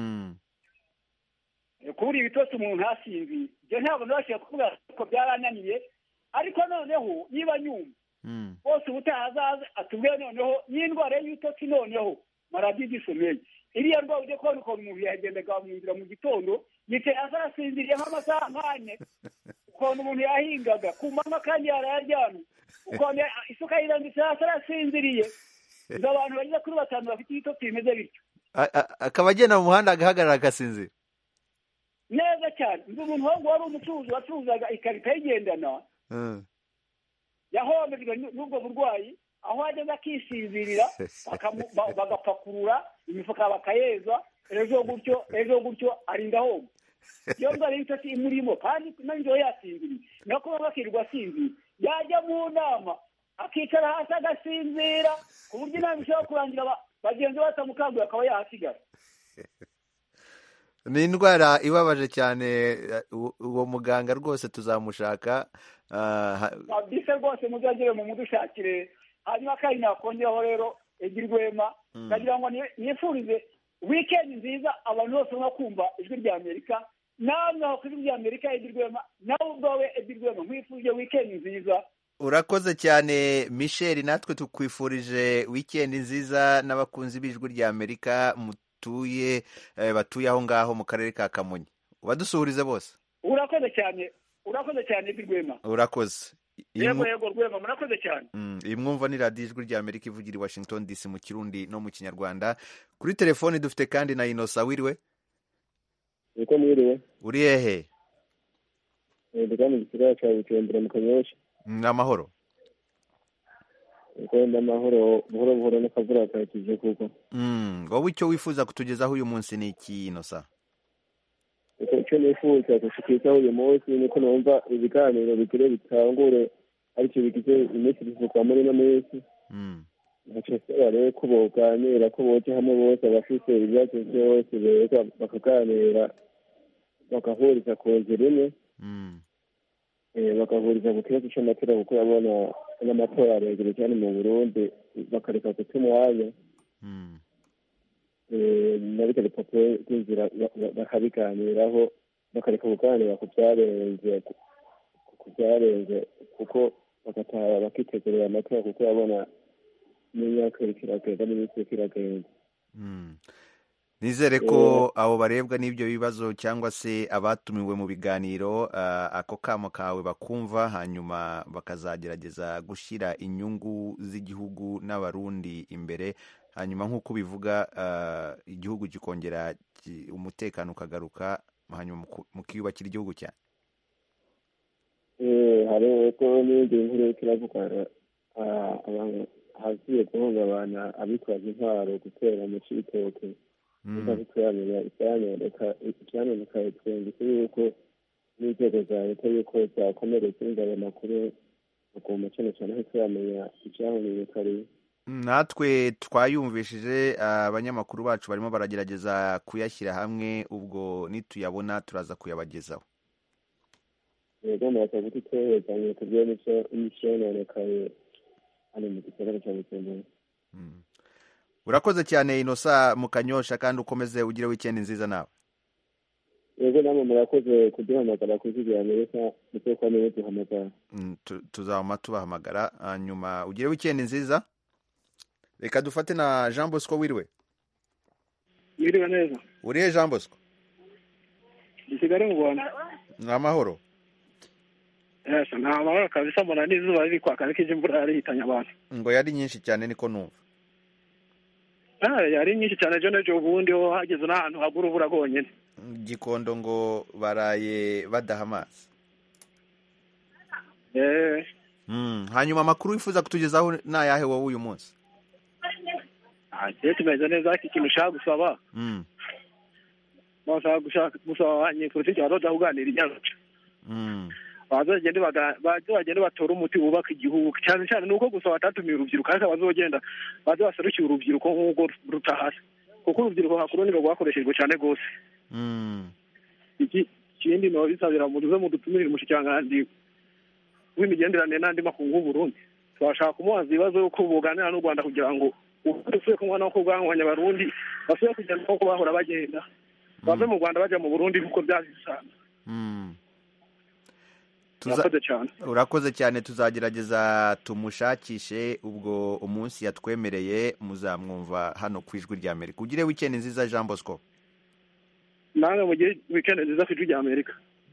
kubura ibitotsi umuntu ntasinzire ibyo ntabwo nabashije kuvuga ko byarananiye ariko noneho niba nyuma bose ubutaha azaza atubwire noneho n'indwara y'ibitotsi noneho maradiyo igisomeye iriya ndwara ujya kubona ukuntu umuntu yagendaga mu nzira mu gitondo yicaye hasi arasinziriye nk'amasaha nk'ane ukuntu umuntu yahingaga ku manywa kandi yarayaryamye ukuntu isuka yirambitse hasi arasinziriye izo abantu bageze kuri batanu bafite ibitotsi bimeze bityo akaba agenda mu muhanda agahagarara agasinzira neza cyane nzi umuntu wo wari umucuruzi wacuruzaga ikarita yigendana yahombejwe n'ubwo burwayi aho ageze akisinzirira bagapakurura imifuka bakayeza ejo gutyo ejo gutyo arinda homba iyo ndwara y'ibitotsi imurimo kandi nanjyewe yasinziriye nako baba bakirirwa asinzira yajya mu nama akicara hasi agasinzira ku buryo inama ishobora kurangira bagenzi batamukanguye akaba yahasigara ni indwara ibabaje cyane uwo muganga rwose tuzamushaka bise rwose muzagere mu mudushakire hanyuma kandi nakongeraho rero Edi Rwema ndagira ngo nifurize wikendi nziza abantu bose no kumva ijwi rya Amerika namwe aho ku ijwi rya Amerika Edi Rwema nawe ubwawe Edi Rwema nkwifurije wikendi nziza urakoze cyane Michel natwe tukwifurije wikendi nziza n'abakunzi b'ijwi rya Amerika mutuye batuye aho ngaho mu karere ka Kamonyi ubadusuhurize bose urakoze cyane urakoze cyane Edi Rwema urakoze yego yego Rwema murakoze cyane iyi mwumva ni radiyo ijwi rya Amerika ivugira i Washington D C mu Kirundi no mu Kinyarwanda kuri telefoni dufite kandi na Innocent wiriwe niko mwiriwe uri hehe ndi mu gisagara cya Bujumbura mu Kanyosha ni amahoro niko ndi amahoro buhoro buhoro n'akavura kakije kuko wowe icyo wifuza kutugezaho uyu munsi ni iki Innocent icyo nifuza gushikirizaho uyu munsi niko numva ibiganiro bigire bitangure aricyo bigize iminsi bivugwa muri ino minsi ntacyo saba rero ko boganira ko boje hamwe bose abafise ibibazo byose beza bakaganira bagahuriza ku nzira imwe bagahuriza ku kibazo cy'amatora kuko urabona n'amatora aregere cyane mu Burundi bakareka guta umwanya na bityo rupapuro rw'inzira bakabiganiraho bakareka kuganira ku byarenze ku byarenze kuko bagataha bakitegurira amatora kuko urabona n'imyaka iragenda n'iminsi iragenda nizere ko abo barebwa n'ibyo bibazo cyangwa se abatumiwe mu biganiro ako kamo kawe bakumva hanyuma bakazagerageza gushyira inyungu z'igihugu n'abarundi imbere hanyuma nk'uko bivuga igihugu kikongera umutekano ukagaruka hanyuma mukiyubakira igihugu cyane hariho ko n'ibindi nkuru kiravugana hagiye guhungabana abitwaza intwaro gutera mu citoke ntibituramenya icyanonekaye twumvise yuko n'inzego za leta yuko zakomeretse ingabo makuru bagomba cyane cyane aho turamenya icyahoneye kare natwe twayumvishije abanyamakuru bacu barimo baragerageza kuyashyira hamwe, ubwo nituyabona turaza kuyabagezaho. yego murasa gutitoye cyane kubyo n'icyo n'ishononekaye hano mu gisagara cya Bujumbura. Urakoze cyane Innocent mu Kanyosha, kandi ukomeze ugire weekend nziza nawe. yego namwe murakoze kuduhamagara kuri iki Amerika ndetse ko niwe duhamagara. Tuzahama tubahamagara hanyuma ugire weekend nziza. Reka dufate na Jean Bosco. Wiriwe? Wiriwe neza. Uriye Jean Bosco? Ndi Kigali mu Rwanda. Ni amahoro? Yes, ni amahoro kabisa, mbona n'izuba riri kwaka ariko imvura yari hitanye abantu. Ngo yari nyinshi cyane niko numva. Ah, yari nyinshi cyane jo nejo ubundi ho hageze n'ahantu hagura ubura gonyene. Gikondo ngo baraye badaha amazi. Eh. Mm, hanyuma amakuru wifuza kutugezaho na yahe wowe uyu munsi? Ah, cyo tumeze neza iki kintu ushaka gusaba. Mm. Bashaka gushaka gusaba abanyepolitiki bazoja kuganira inyanja. Mm. Bazogende bazogende batora umuti wubaka igihugu cyane cyane nuko gusa batatumiye urubyiruko ariko bazogenda baze baserukiye urubyiruko nk'uko rutahasi, kuko urubyiruko hakuru nibo rwakoreshejwe cyane gose. Mm. Iki kindi no bisabira mu duze mu dutumirire umushikangandi w'imigenderanire n'andi makungu Burundi. Twashaka kumubaza ibibazo yuko buganira n'u Rwanda kugira ngo usuye kumwe no kubwangwanya Barundi basuye kugenda uko bahora bagenda bave mu Rwanda baje mu Burundi kuko byazisana. Mm. Urakoze cyane. Urakoze cyane, tuzagerageza tumushakishe, ubwo umunsi yatwemereye muzamwumva hano ku Ijwi rya Amerika. Ugire weekend nziza Jean Bosco. Nange mugire weekend nziza ku Ijwi rya Amerika.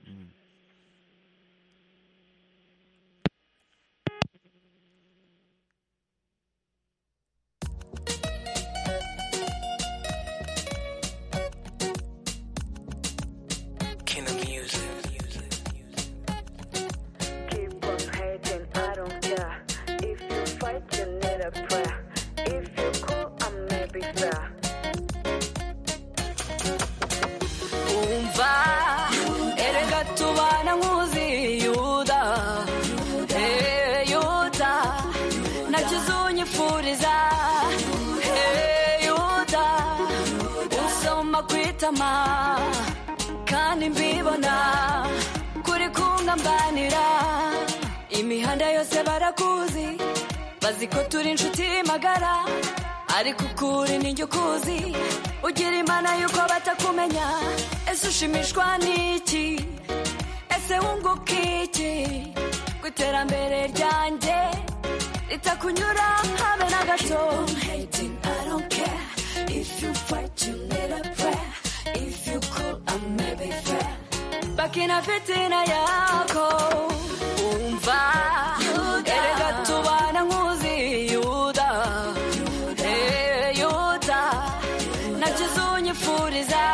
kandi mbibona kuri kungambanira imihanda yose barakuzi bazi ko turi inshuti magara ariko ukuri ninjye ukuzi ugira imana yuko batakumenya ese ushimishwa n'iki ese wunguka iki ku iterambere ryanjye ritakunyura habe na gato. I don't care if you fight you need a prayer. If you cool, I'm maybe fair. Back in a fitina yako umva erega tubana nkuzi Yuda eh Yuda nachizunyifuriza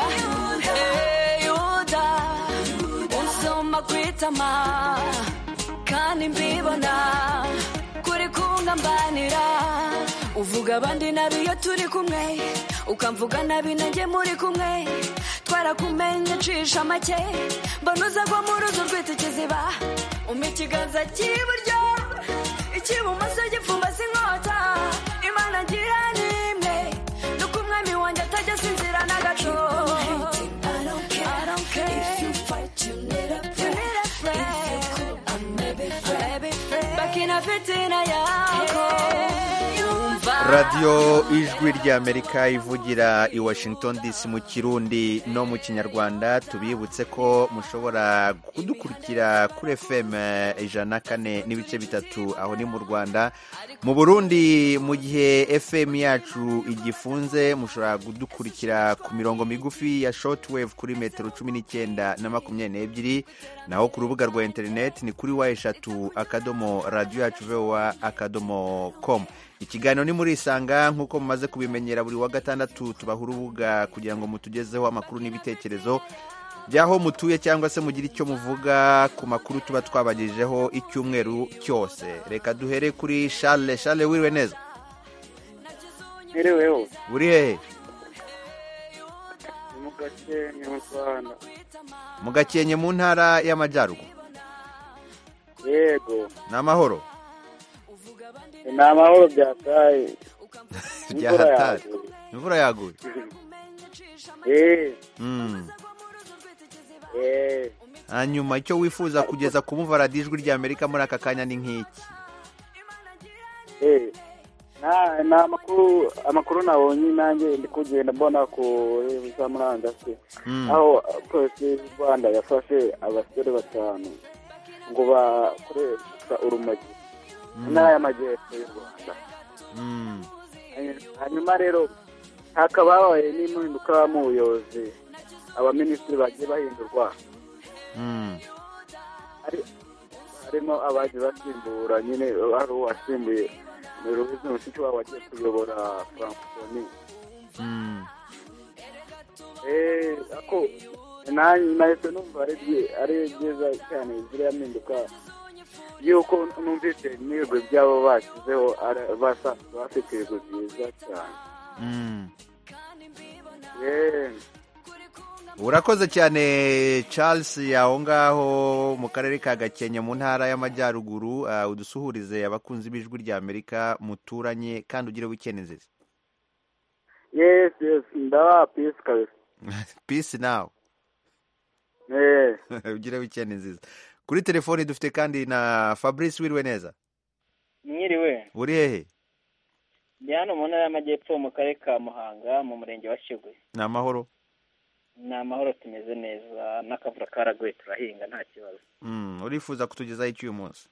eh Yuda unsoma kwitama kandi mbibona kuri kungambanira uvuga abandi nabi iyo turi kumwe ukamvuga nabi nanjye muri kumwe twarakumenye cisha make mbona uza kwa muruzi urwita ikiziba umpa ikiganza cy'iburyo icy'ibumoso gipfumbase inkota imana ngira n'imwe nuko umwami wanjye atajya asinzira na gato. I don't care, I don't care. If you fight you need a prayer. If you cool, I'm maybe fair. Back in a fitina yako Radio Ijwi rya Amerika ivugira i Washington D C mu Kirundi no mu Kinyarwanda. Tubibutse ko mushobora kudukurikira kuri F M ijana na kane n'ibice bitatu aho ni mu Rwanda. Mu Burundi mu gihe F M yacu igifunze mushobora kudukurikira ku mirongo migufi ya shortwave kuri metero cumi n'icyenda na makumyabiri n'ebyiri, naho ku rubuga rwa internet ni kuri wa eshatu akadomo radio yacu voa akadomo com. Ikiganiro ni muri Isanga nk'uko mumaze kubimenyera buri wa gatandatu tubaha urubuga kugira ngo mutugezeho amakuru n'ibitekerezo byaho mutuye cyangwa se mugira icyo muvuga ku makuru tuba twabagejejeho icyumweru cyose. Reka duhere kuri Charles. Charles, wiriwe neza? Wiriweho. Uri hehe? Mu Gakenke mu Rwanda. Mu Gakenke mu ntara y'Amajyaruguru. Yego. N'amahoro. ni amahoro byataye. byahatari imvura yaguye Eh. Mm. Eh. hanyuma icyo wifuza kugeza ku bumva radiyo ijwi rya Amerika muri aka kanya ni nk'iki? Eh. Na na amakuru amakuru nabonye nanjye ndi kugenda mbona ku za murandasi. Mm. Aho polisi y'u Rwanda yafashe abasore batanu ngo bakoresha urumogi. Mm. Intara y'Amajyepfo y'u Rwanda. Mm. Hanyuma rero hakaba habaye n'impinduka mu buyobozi, abaminisitiri bagiye bahindurwa. Mm. Hari- harimo abagiye basimbura, nyine hari uwasimbuye Louise Mushikiwabo wagiye kuyobora Francophonie. Mm. Eh, ako nanjye nahise numva ari byi- ari byiza cyane ziriya mpinduka yuko numvise n'ibigwi byabo bashyizeho ari- basa bafite ibigwi byiza cyane. Mm. Eh. urakoze cyane Charles aho ngaho mu karere ka Gakenke mu ntara y'Amajyaruguru. Uh, udusuhurize abakunzi b'ijwi rya Amerika muturanye kandi ugire weekend nziza. Yes, yes, ndawa peace kabisa. Peace now. Eh. ugire weekend nziza. Kuri telefoni dufite kandi na Fabrice, wiriwe neza? Mwiriwe. Uri hehe? Ndi hano mu ntara y'Amajyepfo mu karere ka Muhanga mu murenge wa Shyogwe. Ni amahoro? Ni amahoro, tumeze neza, n'akavura karaguye turahinga nta kibazo. Mm. urifuza kutugezaho iki uyu munsi?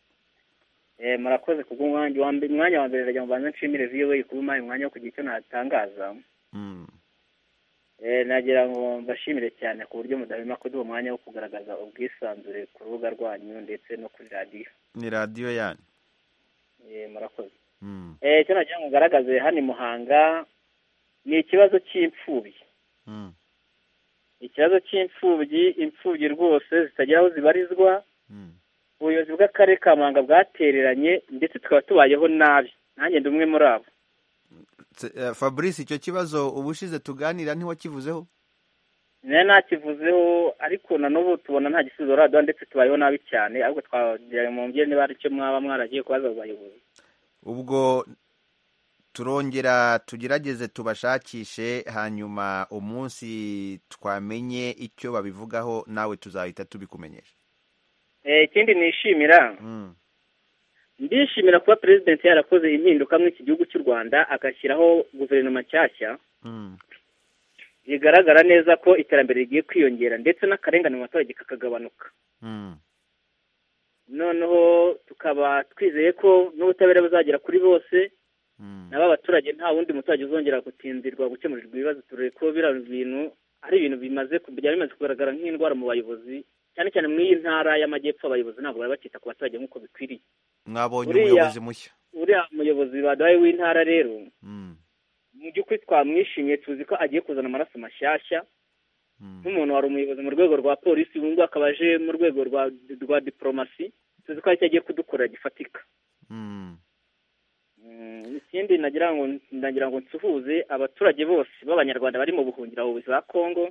Eh, murakoze kubw'umwanya wa mbere, umwanya wa mbere rajya mbanza nshimire V O A kuba umpaye umwanya wo kugira icyo natangaza. Mm. Eh, nagira ngo mbashimire cyane ku buryo mudahwema kuduha umwanya wo kugaragaza ubwisanzure ku rubuga rwanyu ndetse no kuri radiyo. Ni radiyo yanyu. Eh, murakoze. Mm. Eh, icyo nagira ngo ngaragaze hano i Muhanga ni ikibazo cy'imfubyi. Mm. Ikibazo cy'imfubyi, imfubyi rwose zitagira aho zibarizwa. Ubuyobozi bw'akarere ka Muhanga bwatereranye ndetse tukaba tubayeho nabi. Nanjye ndi umwe muri abo. Uh, Fabrice, icyo kibazo ubushize tuganira ntiwakivuzeho? Ne nakivuzeho, ariko na n'ubu tubona nta gisubizo radiyo ndetse tubayeho nabi cyane, ahubwo twagira mu mbye niba ari cyo mwaba mwaragiye kubaza abayobozi. Ubwo turongera tugerageze tubashakishe, hanyuma umunsi twamenye icyo babivugaho nawe tuzahita tubikumenyesha. Eh, ikindi nishimira, mm. ndishimira kuba president yarakoze impinduka mu iki gihugu cy'u Rwanda agashyiraho guverinoma nshyashya. Mm. Bigaragara neza ko iterambere rigiye kwiyongera ndetse n'akarengane mu baturage kakagabanuka. Mm. Noneho tukaba twizeye ko n'ubutabera buzagera kuri bose. Naba abaturage nta wundi muturage uzongera gutindirwa gukemurirwa ibibazo, turere ko bira bintu ari ibintu bimaze kujya bimaze kugaragara nk'indwara mu bayobozi, cyane cyane mu iyi ntara y'Amajyepfo abayobozi ntabwo bari bakita ku baturage nk'uko bikwiriye. Mwabonye umuyobozi mushya? Uriya muyobozi baduhaye w'intara rero mu by'ukuri twamwishimiye, tuzi ko agiye kuzana amaraso mashyashya. Nk'umuntu wari umuyobozi mu rwego rwa polisi, ubu ngubu akaba aje mu rwego rwa rwa diplomasi, tuzi ko aricyo agiye kudukorera gifatika. Ikindi nagira ngo ndagira ngo nsuhuze abaturage bose b'Abanyarwanda bari mu buhungiro za Kongo,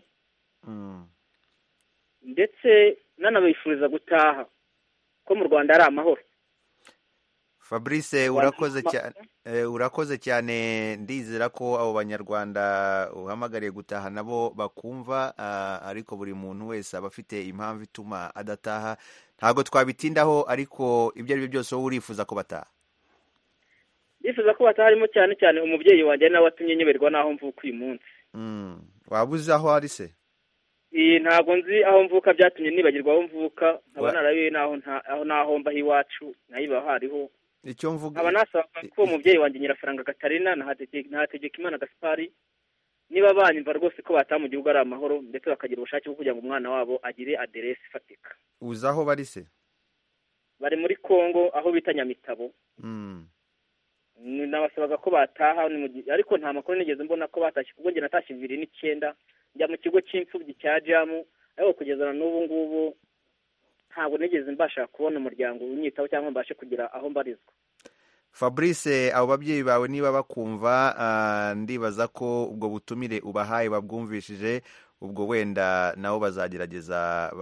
ndetse nanabifuriza gutaha ko mu Rwanda ari amahoro. Fabrice, urakoze cyane. Eh, urakoze cyane. Ndizera ko abo Banyarwanda uhamagariye gutaha nabo bakumva, uh, ariko buri muntu wese aba afite impamvu ituma adataha. Ntago twabitindaho, ariko ibyo ari byo byose wowe urifuza ko bataha? Yifuza ko bataha, harimo cyane cyane umubyeyi wanjye nawe watumye nyoberwa naho mvuka uyu munsi. Mm. Wabuze aho ari se? Iyi ntago nzi aho mvuka, byatumye nibagirwa aho mvuka, nkaba narabiye naho aho naho mba hiwacu nayiba hariho. Icyo mvuga aba nasaba ko umubyeyi wanjye Nyirafaranga Katarina na Hategekimana Gaspari niba banyumva rwose ko bataha mu gihugu ari amahoro, ndetse bakagira ubushake bwo kugira ngo umwana wabo agire aderesi ifatika. Uzi aho bari se? Bari muri Kongo aho bita Nyamitabo. Mm. Nabasabaga ko bataha, ariko nta makuru nigeze mbona ko batashye, kuko njye natashye bibiri n'icyenda njya mu kigo cy'imfubyi cya Jamu, ariko kugeza na n'ubu ngubu ntabwo nigeze mbasha kubona umuryango unyitaho cyangwa mbashe kugira aho mbarizwa. Fabrice, abo babyeyi bawe niba bakumva, uh, ndibaza ko ubwo butumire ubahaye babwumvishije, ubwo wenda nabo bazagerageza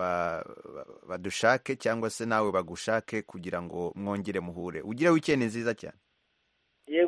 badushake ba, cyangwa se nawe bagushake kugira ngo mwongere muhure. Ugire weekend nziza cyane.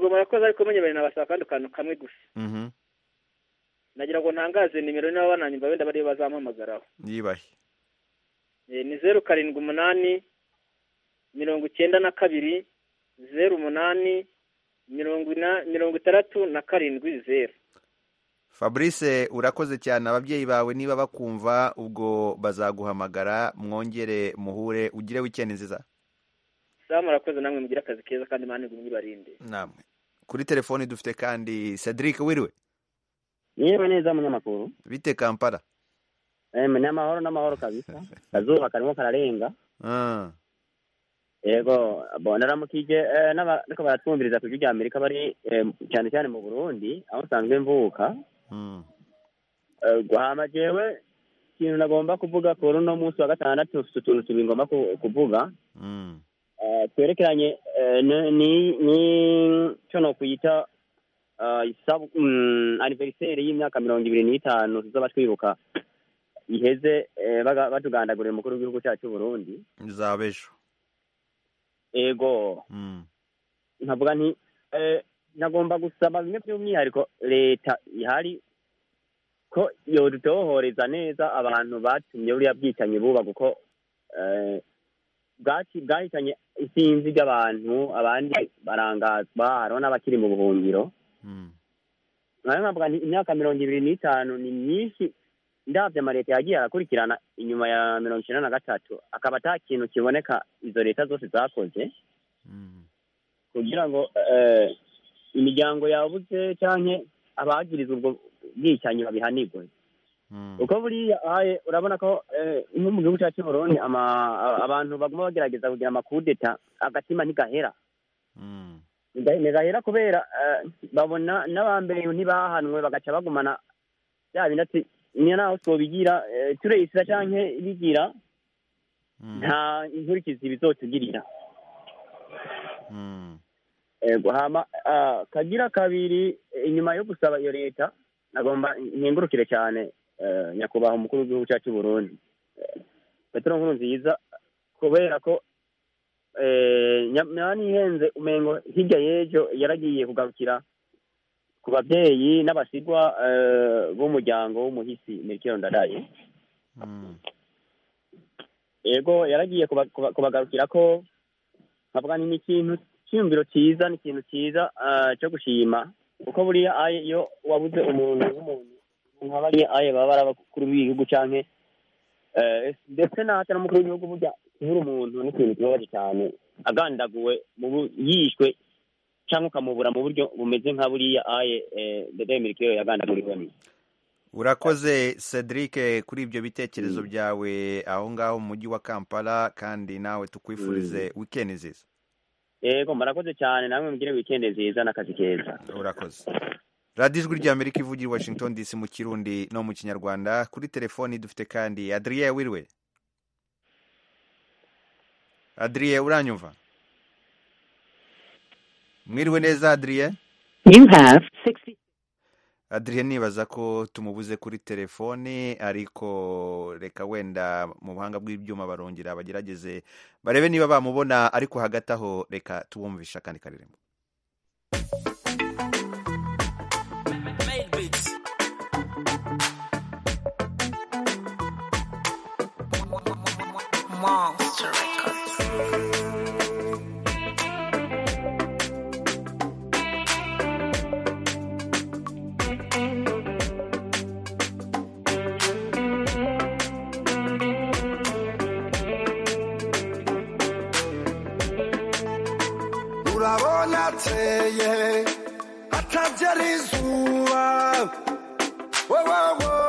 yego murakoze ariko menyebere nabasaba kandi kantu kamwe gusa mhm nagira ngo ntangaze nimero niba bananyumva wenda bari bazampamagaraho yibahe eh ni zeru karindwi umunani mirongo icyenda na kabiri zeru umunani mirongo ina mirongo itandatu na karindwi zeru. Fabrice urakoze cyane ababyeyi bawe niba bakumva ubwo bazaguhamagara mwongere muhure ugire weekend nziza. Sawa murakoze namwe mugira akazi keza kandi Imana igumye barinde. Namwe. Kuri telefoni dufite kandi Cedric wiriwe. Yewe neza munyamakuru. Bite Kampala? Eh munyamahoro n'amahoro kabisa. Kazuba karimo kararenga. Ah. Yego bona ramukije eh, nako baratwumviriza ku gihugu Amerika bari eh, cyane cyane mu Burundi aho sanzwe mvuka. Mm. Eh gwahama jewe kintu nagomba kuvuga ko runo munsi wa gatandatu tutuntu tubingomba kuvuga. Mm. Eh twerekeranye ni ni cyo no kuyita isabu anniversaire y'imyaka mirongo ibiri n'itanu tuzoba twibuka iheze batugandagurira mukuru w'igihugu cyacu Burundi. Zabejo. Ego mm. nkavuga nti eh nagomba gusaba bimwe by'umwihariko leta ihari ko yodutohoreza neza abantu batumye buriya bwitanye buba kuko eh bwaki bwahitanye isinzi ry'abantu abandi barangazwa hariho n'abakiri mu buhungiro. mm. nkavuga nti imyaka mirongo ibiri n'itanu ni myinshi ndavye amaleta yagiye arakurikirana inyuma ya mirongo icyenda na gatatu akaba ata kintu kiboneka izo leta zose zakoze mm. kugira ngo eh, imiryango yabuze canke abagiriza ubwo bwicanyi babihanirwe. mm. uko buriya aye urabona ko eh, nko mu gihugu cyacu Burundi ama abantu baguma bagerageza kugira amakudeta agatima ntigahera. mm. ntigahera kubera eh, babona n'abambere ntibahanwe bagaca bagumana ya binati niyo naho twobigira eh, tureyisira canke bigira nta mm. inkurikizi bizotugirira. mm. ego hama uh, kagira kabiri inyuma yo gusaba iyo leta nagomba nkengurukire cyane uh, nyakubaha umukuru w'igihugu cyacu Burundi uh, Petero Nkurunziza kubera ko eh nyani henze umengo hirya yejo yaragiye kugarukira ku babyeyi n'abasigwa uh, b'umuryango w'umuhisi Melchior Ndadaye. mm. ego yaragiye kubagarukira ko nkavuga ni ikintu cyumviro cyiza ni ikintu cyiza cyo gushima kuko buriya aye iyo wabuze umuntu nk'umuntu nk'abari aye baba barabakuru b'igihugu canke eh ndetse n'atari umukuru w'igihugu burya nkuru umuntu n'ikintu kibabaje cyane agandaguwe mu yishwe cyangwa ukamubura mu buryo bumeze nka buriya aye Ndadaye Melchior yagandaguriwe ni. Urakoze Cedric kuri ibyo bitekerezo byawe aho ngaho mu mujyi wa Kampala kandi nawe tukwifurize mm. weekend nziza. Yego murakoze cyane namwe mugire weekend nziza n'akazi keza. Urakoze. Radio Ijwi ry'Amerika ivugira i Washington D C mu Kirundi no mu Kinyarwanda. Kuri telefoni dufite kandi Adrien Wirwe. Adrien uranyumva? Mwiriwe neza Adrien? You have sixty Adrien nibaza ko tumubuze kuri telefoni ariko reka wenda mu buhanga bw'ibyuma barongera bagerageze barebe niba bamubona ariko hagati aho reka tubumvisha kandi karirimo. Monster Records. Urabona ateye atabyara izuba wowowo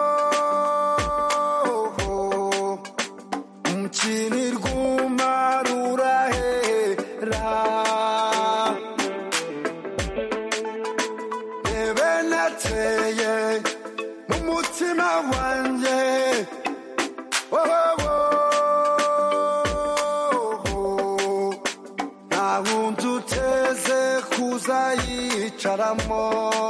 umukini rwuma rurahera ebe nateye mu mutima wanjye wowowo ntawundi uteze kuzayicaramo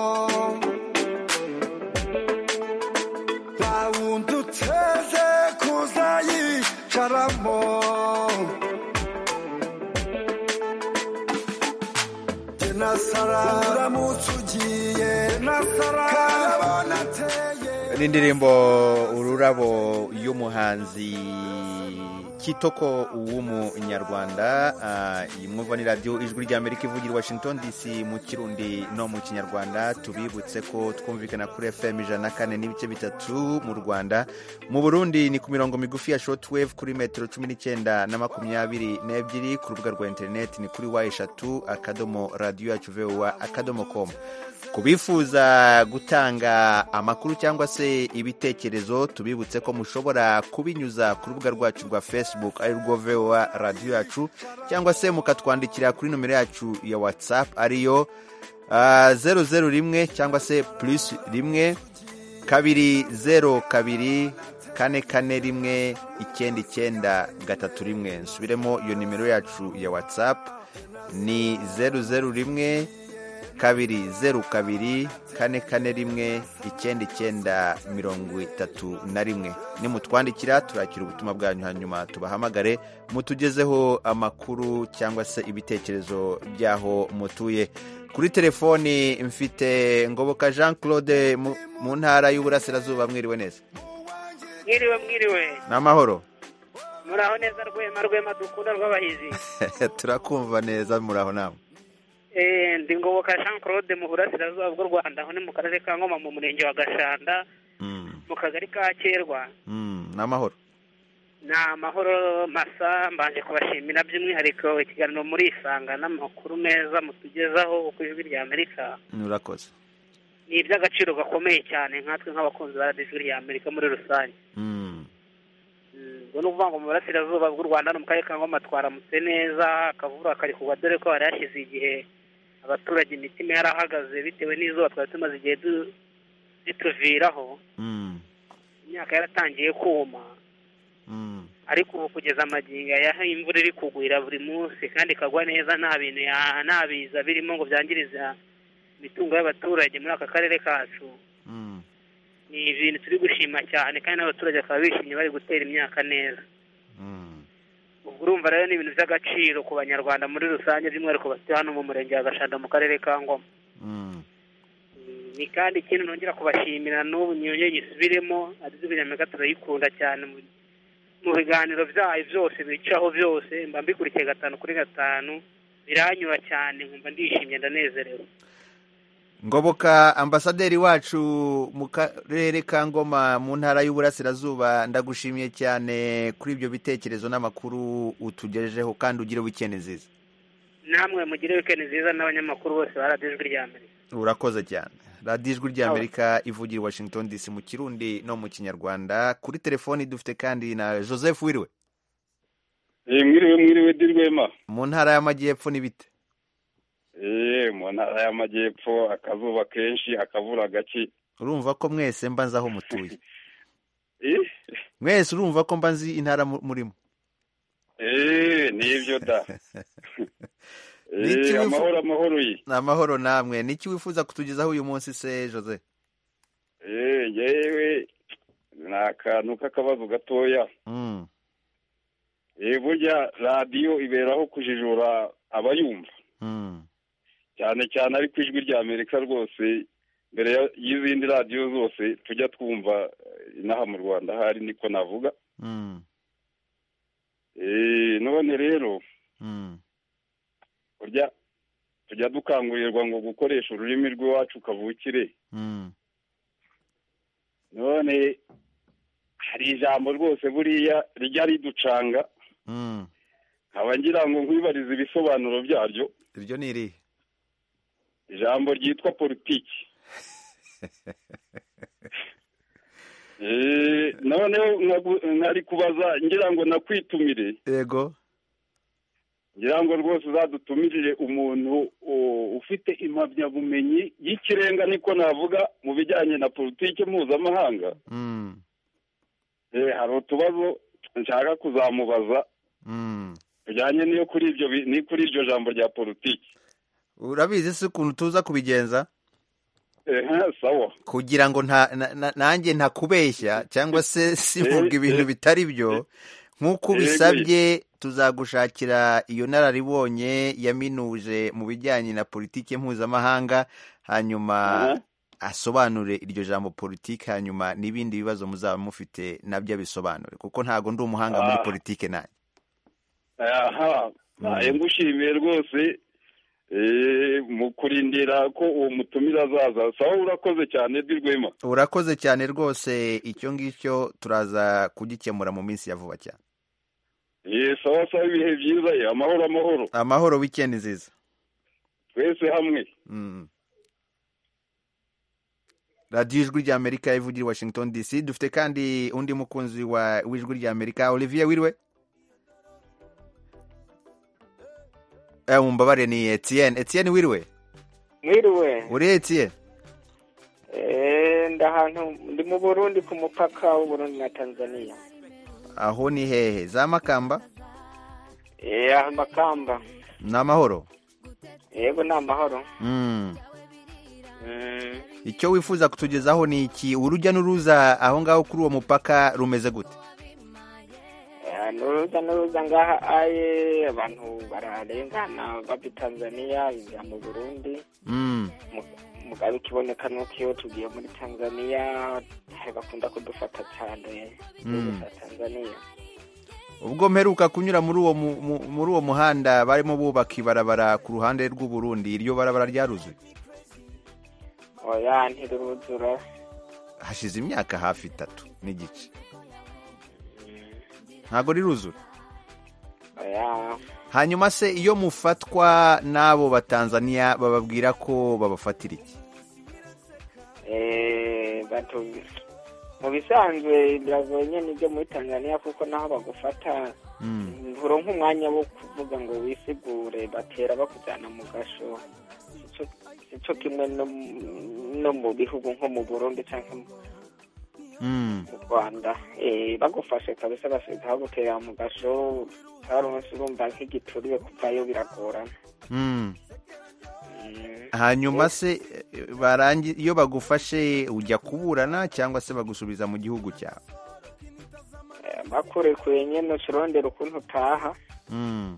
ntawundi uteze kuzayicaramo nasara uramutse ugiye nasara karabona ateye n'indirimbo ururabo y'umuhanzi Kitoko w'umunyarwanda. iyi mwumva ni radiyo ijwi ry'Amerika ivugira Washington D C mu kirundi no mu kinyarwanda. tubibutse ko twumvikana kuri F M ijana na kane n'ibice bitatu mu Rwanda. mu Burundi ni ku mirongo migufi ya shortwave kuri metero cumi n'icyenda na makumyabiri n'ebyiri. ku rubuga rwa interineti ni kuri wa eshatu akadomo radiyo yacu voa akadomo com. kubifuza gutanga amakuru cyangwa se ibitekerezo, tubibutse ko mushobora kubinyuza ku rubuga rwacu rwa Facebook ari rwo voa radiyo yacu, cyangwa se mukatwandikira kuri nomero yacu ya WhatsApp ariyo uh, zero zero rimwe cyangwa se plus rimwe kabiri zero kabiri kane kane rimwe icyenda icyenda gatatu rimwe. nsubiremo iyo nimero yacu ya WhatsApp ni zero zero rimwe kabiri zeru kabiri kane kane rimwe icyenda icyenda mirongo itatu na rimwe. nimutwandikira turakira ubutumwa bwanyu, hanyuma tubahamagare mutugezeho amakuru cyangwa se ibitekerezo by'aho mutuye. kuri telefoni mfite Ngoboka Jean Claude mu, mu ntara y'Uburasirazuba. mwiriwe neza? mwiriwe mwiriwe n'amahoro? muraho neza Rwema Rwema dukunda rw'abahizi. turakumva neza, muraho namwe? Eh, ndi Ngoboka Jean Claude mu Burasirazuba bw'u Rwanda, aho ni mu karere ka Ngoma mu murenge wa Gashanda mu kagari ka Kerwa. n'amahoro? ni amahoro masa. mbanje kubashimira by'umwihariko ikiganiro muri Isanga n'amakuru meza mutugezaho ku ijwi ry'Amerika. Urakoze. ni iby'agaciro gakomeye cyane nkatwe nk'abakunzi ba radiyo ijwi ry'Amerika muri rusange. ubwo ni ukuvuga ngo mu Burasirazuba bw'u Rwanda no mu karere ka Ngoma twaramutse neza, akavura kari kugwa, dore ko hari hashize igihe abaturage imitima yarahagaze bitewe n'izuba twari tumaze igihe zituviraho. imyaka yaratangiye kuma, ariko ubu kugeza amagingo aya imvura iri kugwira buri munsi kandi ikagwa neza, nta bintu nta biza birimo ngo byangiriza imitungo y'abaturage muri aka karere kacu. ni ibintu turi gushima cyane kandi n'abaturage bakaba bishimye bari gutera imyaka neza. ubwo urumva rero ni ibintu by'agaciro ku banyarwanda muri rusange, by'umwihariko bafite hano mu murenge wa Gashanda mu karere ka Ngoma. ni kandi ikintu nongera kubashimira n'ubu nyongeye gisubiremo, radiyo y'Amerika turayikunda cyane mu biganiro byayo byose bicaho byose, mba mbikurikiye gatanu kuri gatanu, biranyura cyane, nkumva ndishimye ndanezerewe. Ngoboka, ambasaderi wacu mu karere ka Ngoma mu ntara y'Uburasirazuba, ndagushimiye cyane kuri ibyo bitekerezo n'amakuru utugejejeho, kandi ugire weekend nziza. namwe mugire weekend nziza n'abanyamakuru bose ba radiyo ijwi ry'Amerika. urakoze cyane. radiyo ijwi ry'Amerika ivugira Washington D C mu kirundi no mu kinyarwanda. kuri telefoni dufite kandi na Joseph. wiriwe? mwiriwe mwiriwe Dirwema. mu ntara y'Amajyepfo ni bite? Eh, mu ntara y'Amajyepfo akazuba kenshi, akavura gake. urumva ko mwese mba nzi aho mutuye? eh mwese urumva ko mba nzi intara murimo? eh nibyo da. eh amahoro amahoro yi. Amahoro namwe. Niki wifuza kutugezaho uyu munsi se Jose? eh yewe nakantu k'akabazo gatoya. mm. eh burya radio iberaho kujijura abayumva. mm. cyane cyane ari ku ijwi ry'Amerika rwose, mbere y'izindi radio zose tujya twumva inaha mu Rwanda, hari niko navuga. mm. eh none rero mm. burya tujya dukangurirwa ngo gukoresha ururimi rw'iwacu kavukire. mm. none hari ijambo rwose buriya rijya riducanga. mm. nkaba ngira ngo nkwibarize ibisobanuro byaryo. iryo ni irihe? ijambo ryitwa politiki. eh none nkari kubaza, ngira ngo nakwitumire. yego. ngira ngo rwose uzadutumirire umuntu ufite impamyabumenyi y'ikirenga, niko navuga, mu bijyanye na politiki mpuzamahanga. mm. eh hari utubazo nshaka kuzamubaza mm. bijyanye niyo kuri ibyo ni kuri iryo jambo rya politiki. urabizi se ukuntu tuza kubigenza? eh sawa. kugira ngo nta nanjye ntakubeshya cyangwa se sivuga ibintu bitari byo, nk'uko ubisabye tuzagushakira iyo nararibonye yaminuje mu bijyanye na politike mpuzamahanga hanyuma asobanure iryo jambo politike hanyuma n'ibindi bibazo muzaba mufite nabyo abisobanure kuko ntago ndi umuhanga muri politike nanjye. aha naye ngushimiye rwose mu kurindira ko uwo mutumira azaza. Sawa, urakoze cyane Rwema. Urakoze cyane rwose, icyo ngicyo turaza kugikemura mu minsi ya vuba cyane. Eh, sawa sawa, ibihe byiza, amahoro amahoro. Amahoro, weekend nziza. Twese hamwe. Mm. Radio Ijwi rya Amerika ivugira Washington D C. Dufite kandi undi mukunzi wa w'Ijwi rya Amerika, Olivier Wirwe. Eh, umbabare ni Etienne. Etienne Wirwe. Mwiriwe. Uri Etienne? Eh, ndahantu ndi mu Burundi ku mupaka w'u Burundi na Tanzania. Aho ni hehe? Za Makamba? Eh, ah Makamba. Na mahoro? Yego na mahoro. Mm. Mm. Icyo wifuza kutugezaho ni iki? Urujya n'uruza aho ngaho kuri uwo mupaka rumeze gute? Nuruza nuruza ngaha aye abantu bararengana babi Tanzania inja mu Burundi. Mm. Mugabe kiboneka nuko iyo tugiye muri Tanzania bakunda kudufata cyane Mm. Tanzania. Ubwo mperuka kunyura muri uwo muri uwo muhanda barimo bubaka ibarabara ku ruhande rw'u Burundi, iryo barabara ryaruzuye? Oya, ntiruzura. Hashize imyaka hafi itatu n'igice. Ntago riruzura? Oya. Hanyuma se iyo mufatwa n'abo ba Tanzania bababwira ko babafatira iki? Eh, bato mu bisanzwe biragoye nyine byo muri Tanzania kuko naho bagufata nturo nk'umwanya wo kuvuga ngo wisigure, batera bakujyana mu gasho. Ico kimwe no no mu bihugu nko mu Burundi cyangwa Mm. mu Rwanda eh bagufashe kabisa bashaka gutera mu gasho karonse urumva nk'igituriye kuvayo biragorana. Mm. Hanyuma se barangi iyo bagufashe ujya kuburana cyangwa se bagusubiza mu gihugu cyawe? Bakurekuye nyene urondera ukuntu utaha. Mm.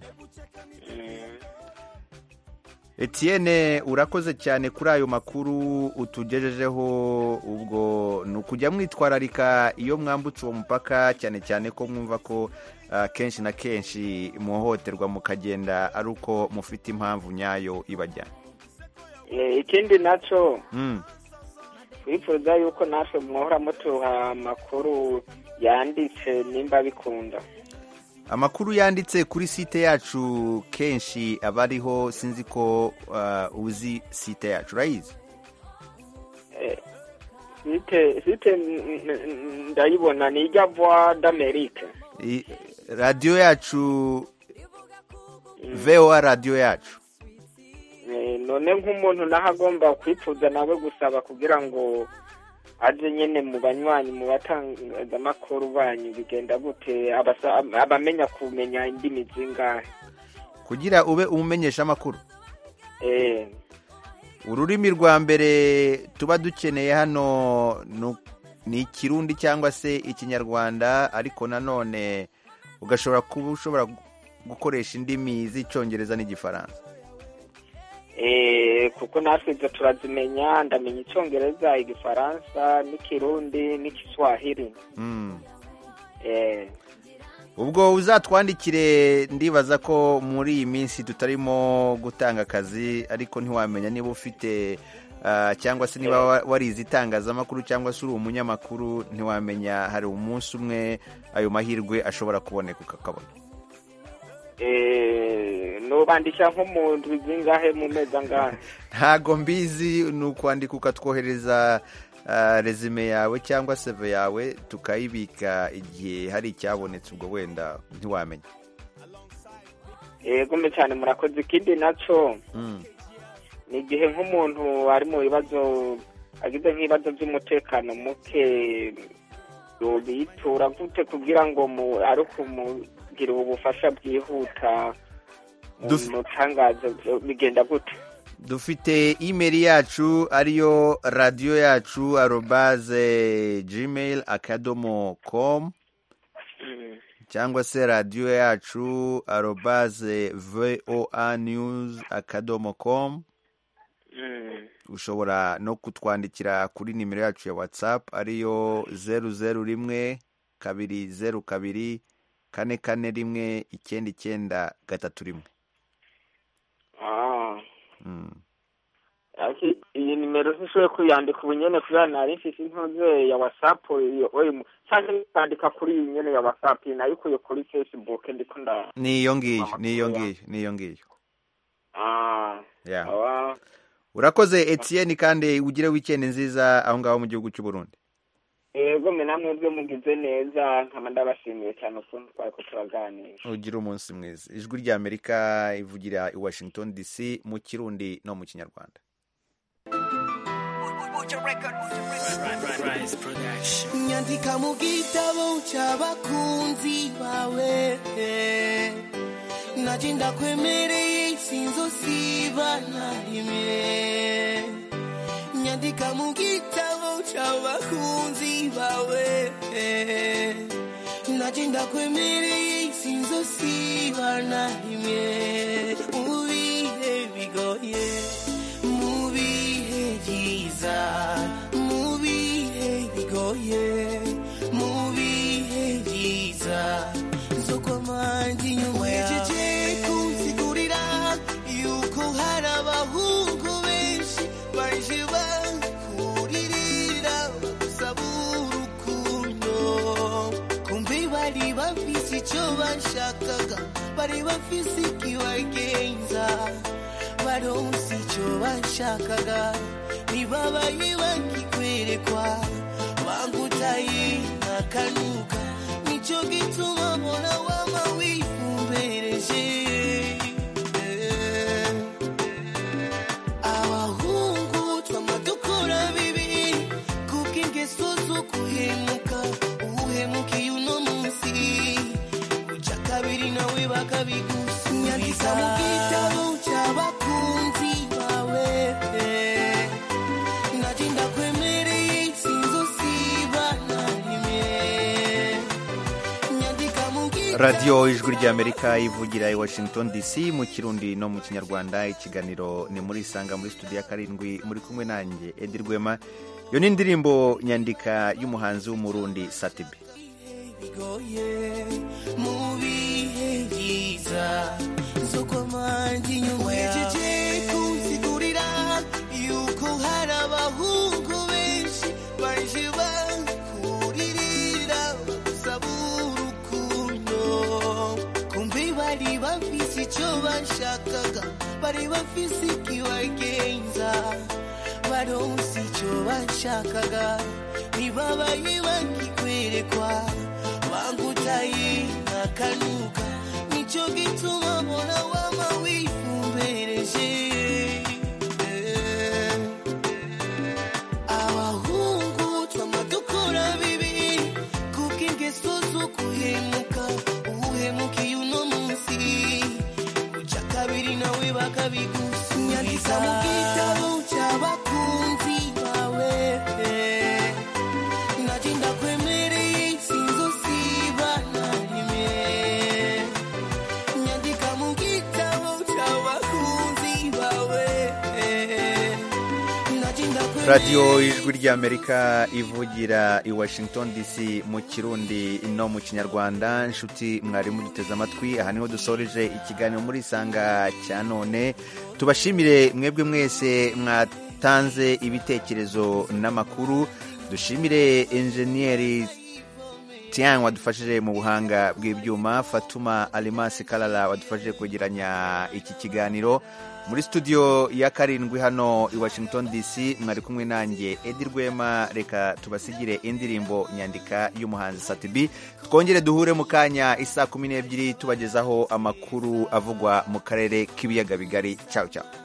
Etienne, urakoze cyane kuri ayo makuru utugejejeho. Ubwo nukujya mwitwararika iyo mwambutse uwo mupaka, cyane cyane ko mwumva ko uh, kenshi na kenshi muhohoterwa mukagenda ari uko mufite impamvu nyayo ibajyana. Eh, ikindi naco Mm. wifuza yuko natwe mwohora mutuha amakuru yanditse nimba bikunda. Amakuru yanditse kuri site yacu kenshi abariho, sinzi ko uh, uzi site yacu urayizi? Eh, site site ndayibona ni ijya Voix d'Amerique. Radio yacu V O A radio yacu. Eh, none nk'umuntu nahagomba kwifuza nawe gusaba kugira ngo aje nyene mu banywanyi mu batangaza makuru banyu bigenda gute, abamenya kumenya indimi zingahe kugira ube umumenyesha amakuru? Eh, ururimi rwa mbere tuba dukeneye hano ni Ikirundi cyangwa se Ikinyarwanda, ariko nanone ugashobora kuba ushobora gukoresha indimi z'Icyongereza n'Igifaransa. Eh, kuko natwe izo turazimenya, ndamenya Icyongereza, Igifaransa, n'Ikirundi, n'Ikiswahili. Mm. Eh. Ubwo uzatwandikire, ndibaza ko muri iyi minsi tutarimo gutanga akazi, ariko ntiwamenya niba ufite uh, cyangwa se niba warize itangazamakuru cyangwa se uri umunyamakuru, ntiwamenya hari umunsi umwe ayo mahirwe ashobora kuboneka ukakabona. Eh, no bandisha nko mu ndwi zingahe mu meza ngahe? Ntago mbizi, nukwandika ukatwohereza uh, resume yawe cyangwa C V yawe tukayibika igihe hari icyabonetse, ubwo wenda ntiwamenya. Eh, gome cyane murakoze. Ikindi naco mm. ni igihe nk'umuntu ari mu bibazo agize nk'ibibazo by'umutekano muke, yobitura gute kugira ngo mu ari kumugira ubufasha bwihuta mu tangazo bigenda gute? Dufite email yacu ariyo radio yacu arobase gmail akadomo com. cyangwa se radiyo yacu arobaze voa news akadomo com. Ushobora no kutwandikira kuri nimero yacu ya WhatsApp ariyo zeru zeru rimwe kabiri zeru kabiri kane kane rimwe icyenda icyenda gatatu rimwe. Ah. Mm. Aki iyi nimero zishoye kuyandika ubunyene kuri nari mfise intoze ya WhatsApp oyo cyangwa kwandika kuri iyi nyene ya WhatsApp nayikuye kuri Facebook ndiko nda. Niyo ngiyo, niyo ngiyo, niyo ngiyo. Ah. Yeah. Awa. Urakoze Etienne kandi ugire weekend nziza aho ngaho mu gihugu cy'u Burundi. Yego me namwe byo mugize neza nkama ndabashimiye cyane ukuntu twako turaganira. Ugira umunsi mwiza. Ijwi rya Amerika ivugira i Washington D C mu Kirundi no mu Kinyarwanda. Nyandika mu gitabo cy'abakunzi bawe naje ndakwemereye sinzosiba na rimwe. Nyandika mu gitabo cy'abakunzi bawe naje ndakwemereye sinzosiba na rimwe. Mu bihe bigoye, mu bihe byiza, mu bihe bigoye, mu bihe byiza nzokomandi nyuma yawe kunsigurira yuko hari abahungu benshi baje bakuririra bagusaba urukundo, kumbe bari bafise icyo bashakaga, bari bafise ikibagenza, baronse icyo bashakaga ntibabaye bakikwerekwa, bangutaye akanuka nicyo gituma mbona wama wifumbereje. Abahungu twama dukora bibi kubw'ingeso zo guhemuka, uhemukiye uno munsi uca kabiri nawe bakabigusa. Nyandika mu gitabo cy'abakunzi bawe naje ndakwemereye sinzosiba na rimwe. Radio Ijwi rya Amerika ivugira i Washington D C mu Kirundi no mu Kinyarwanda. Ikiganiro ni muri Sanga muri studio ya karindwi, muri kumwe nanjye Edi Rwema. Yo ni indirimbo Nyandika y'umuhanzi w'umurundi Satibi. Mu bihe byiza nzokomandi nyuma yawe kunsigurira yuko hari abahungu benshi baje bakuririra bagusaba urukundo, kumbe bari bafise icyo bashakaga, bari bafise ikibagenza, baronse icyo bashakaga ntibabaye bakikwerekwa, bangutaye akanuka nicyo gituma mbona wama wifumbereje. Abahungu twama dukora bibi kubw'ingeso zo guhemuka, uhemukiye uno munsi uca kabiri nawe bakabigusa. Nyandika mu gitabo cy'abakunzi bawe naje ndakwemereye sinzosiba na rimwe. Nyandika mu gitabo cy'abakunzi bawe naje ndakwemereye. Radio Ijwi rya Amerika ivugira i Washington D C mu Kirundi no mu Kinyarwanda. Nshuti mwari muduteze amatwi, aha niho dusoreje ikiganiro muri Sanga cya none. Tubashimire mwebwe mwese mwatanze ibitekerezo n'amakuru. Dushimire engineer Tian wadufashije mu buhanga bw'ibyuma, Fatuma Alimasi Kalala wadufashije kwegeranya iki kiganiro. Muri studio ya karindwi hano i Washington D C mwari kumwe nanjye Edi Rwema. Reka tubasigire indirimbo Nyandika y'umuhanzi Satibi. Twongere duhure mu kanya isa kumi n'ebyiri tubagezaho amakuru avugwa mu karere k'ibiyaga bigari. Ciao ciao.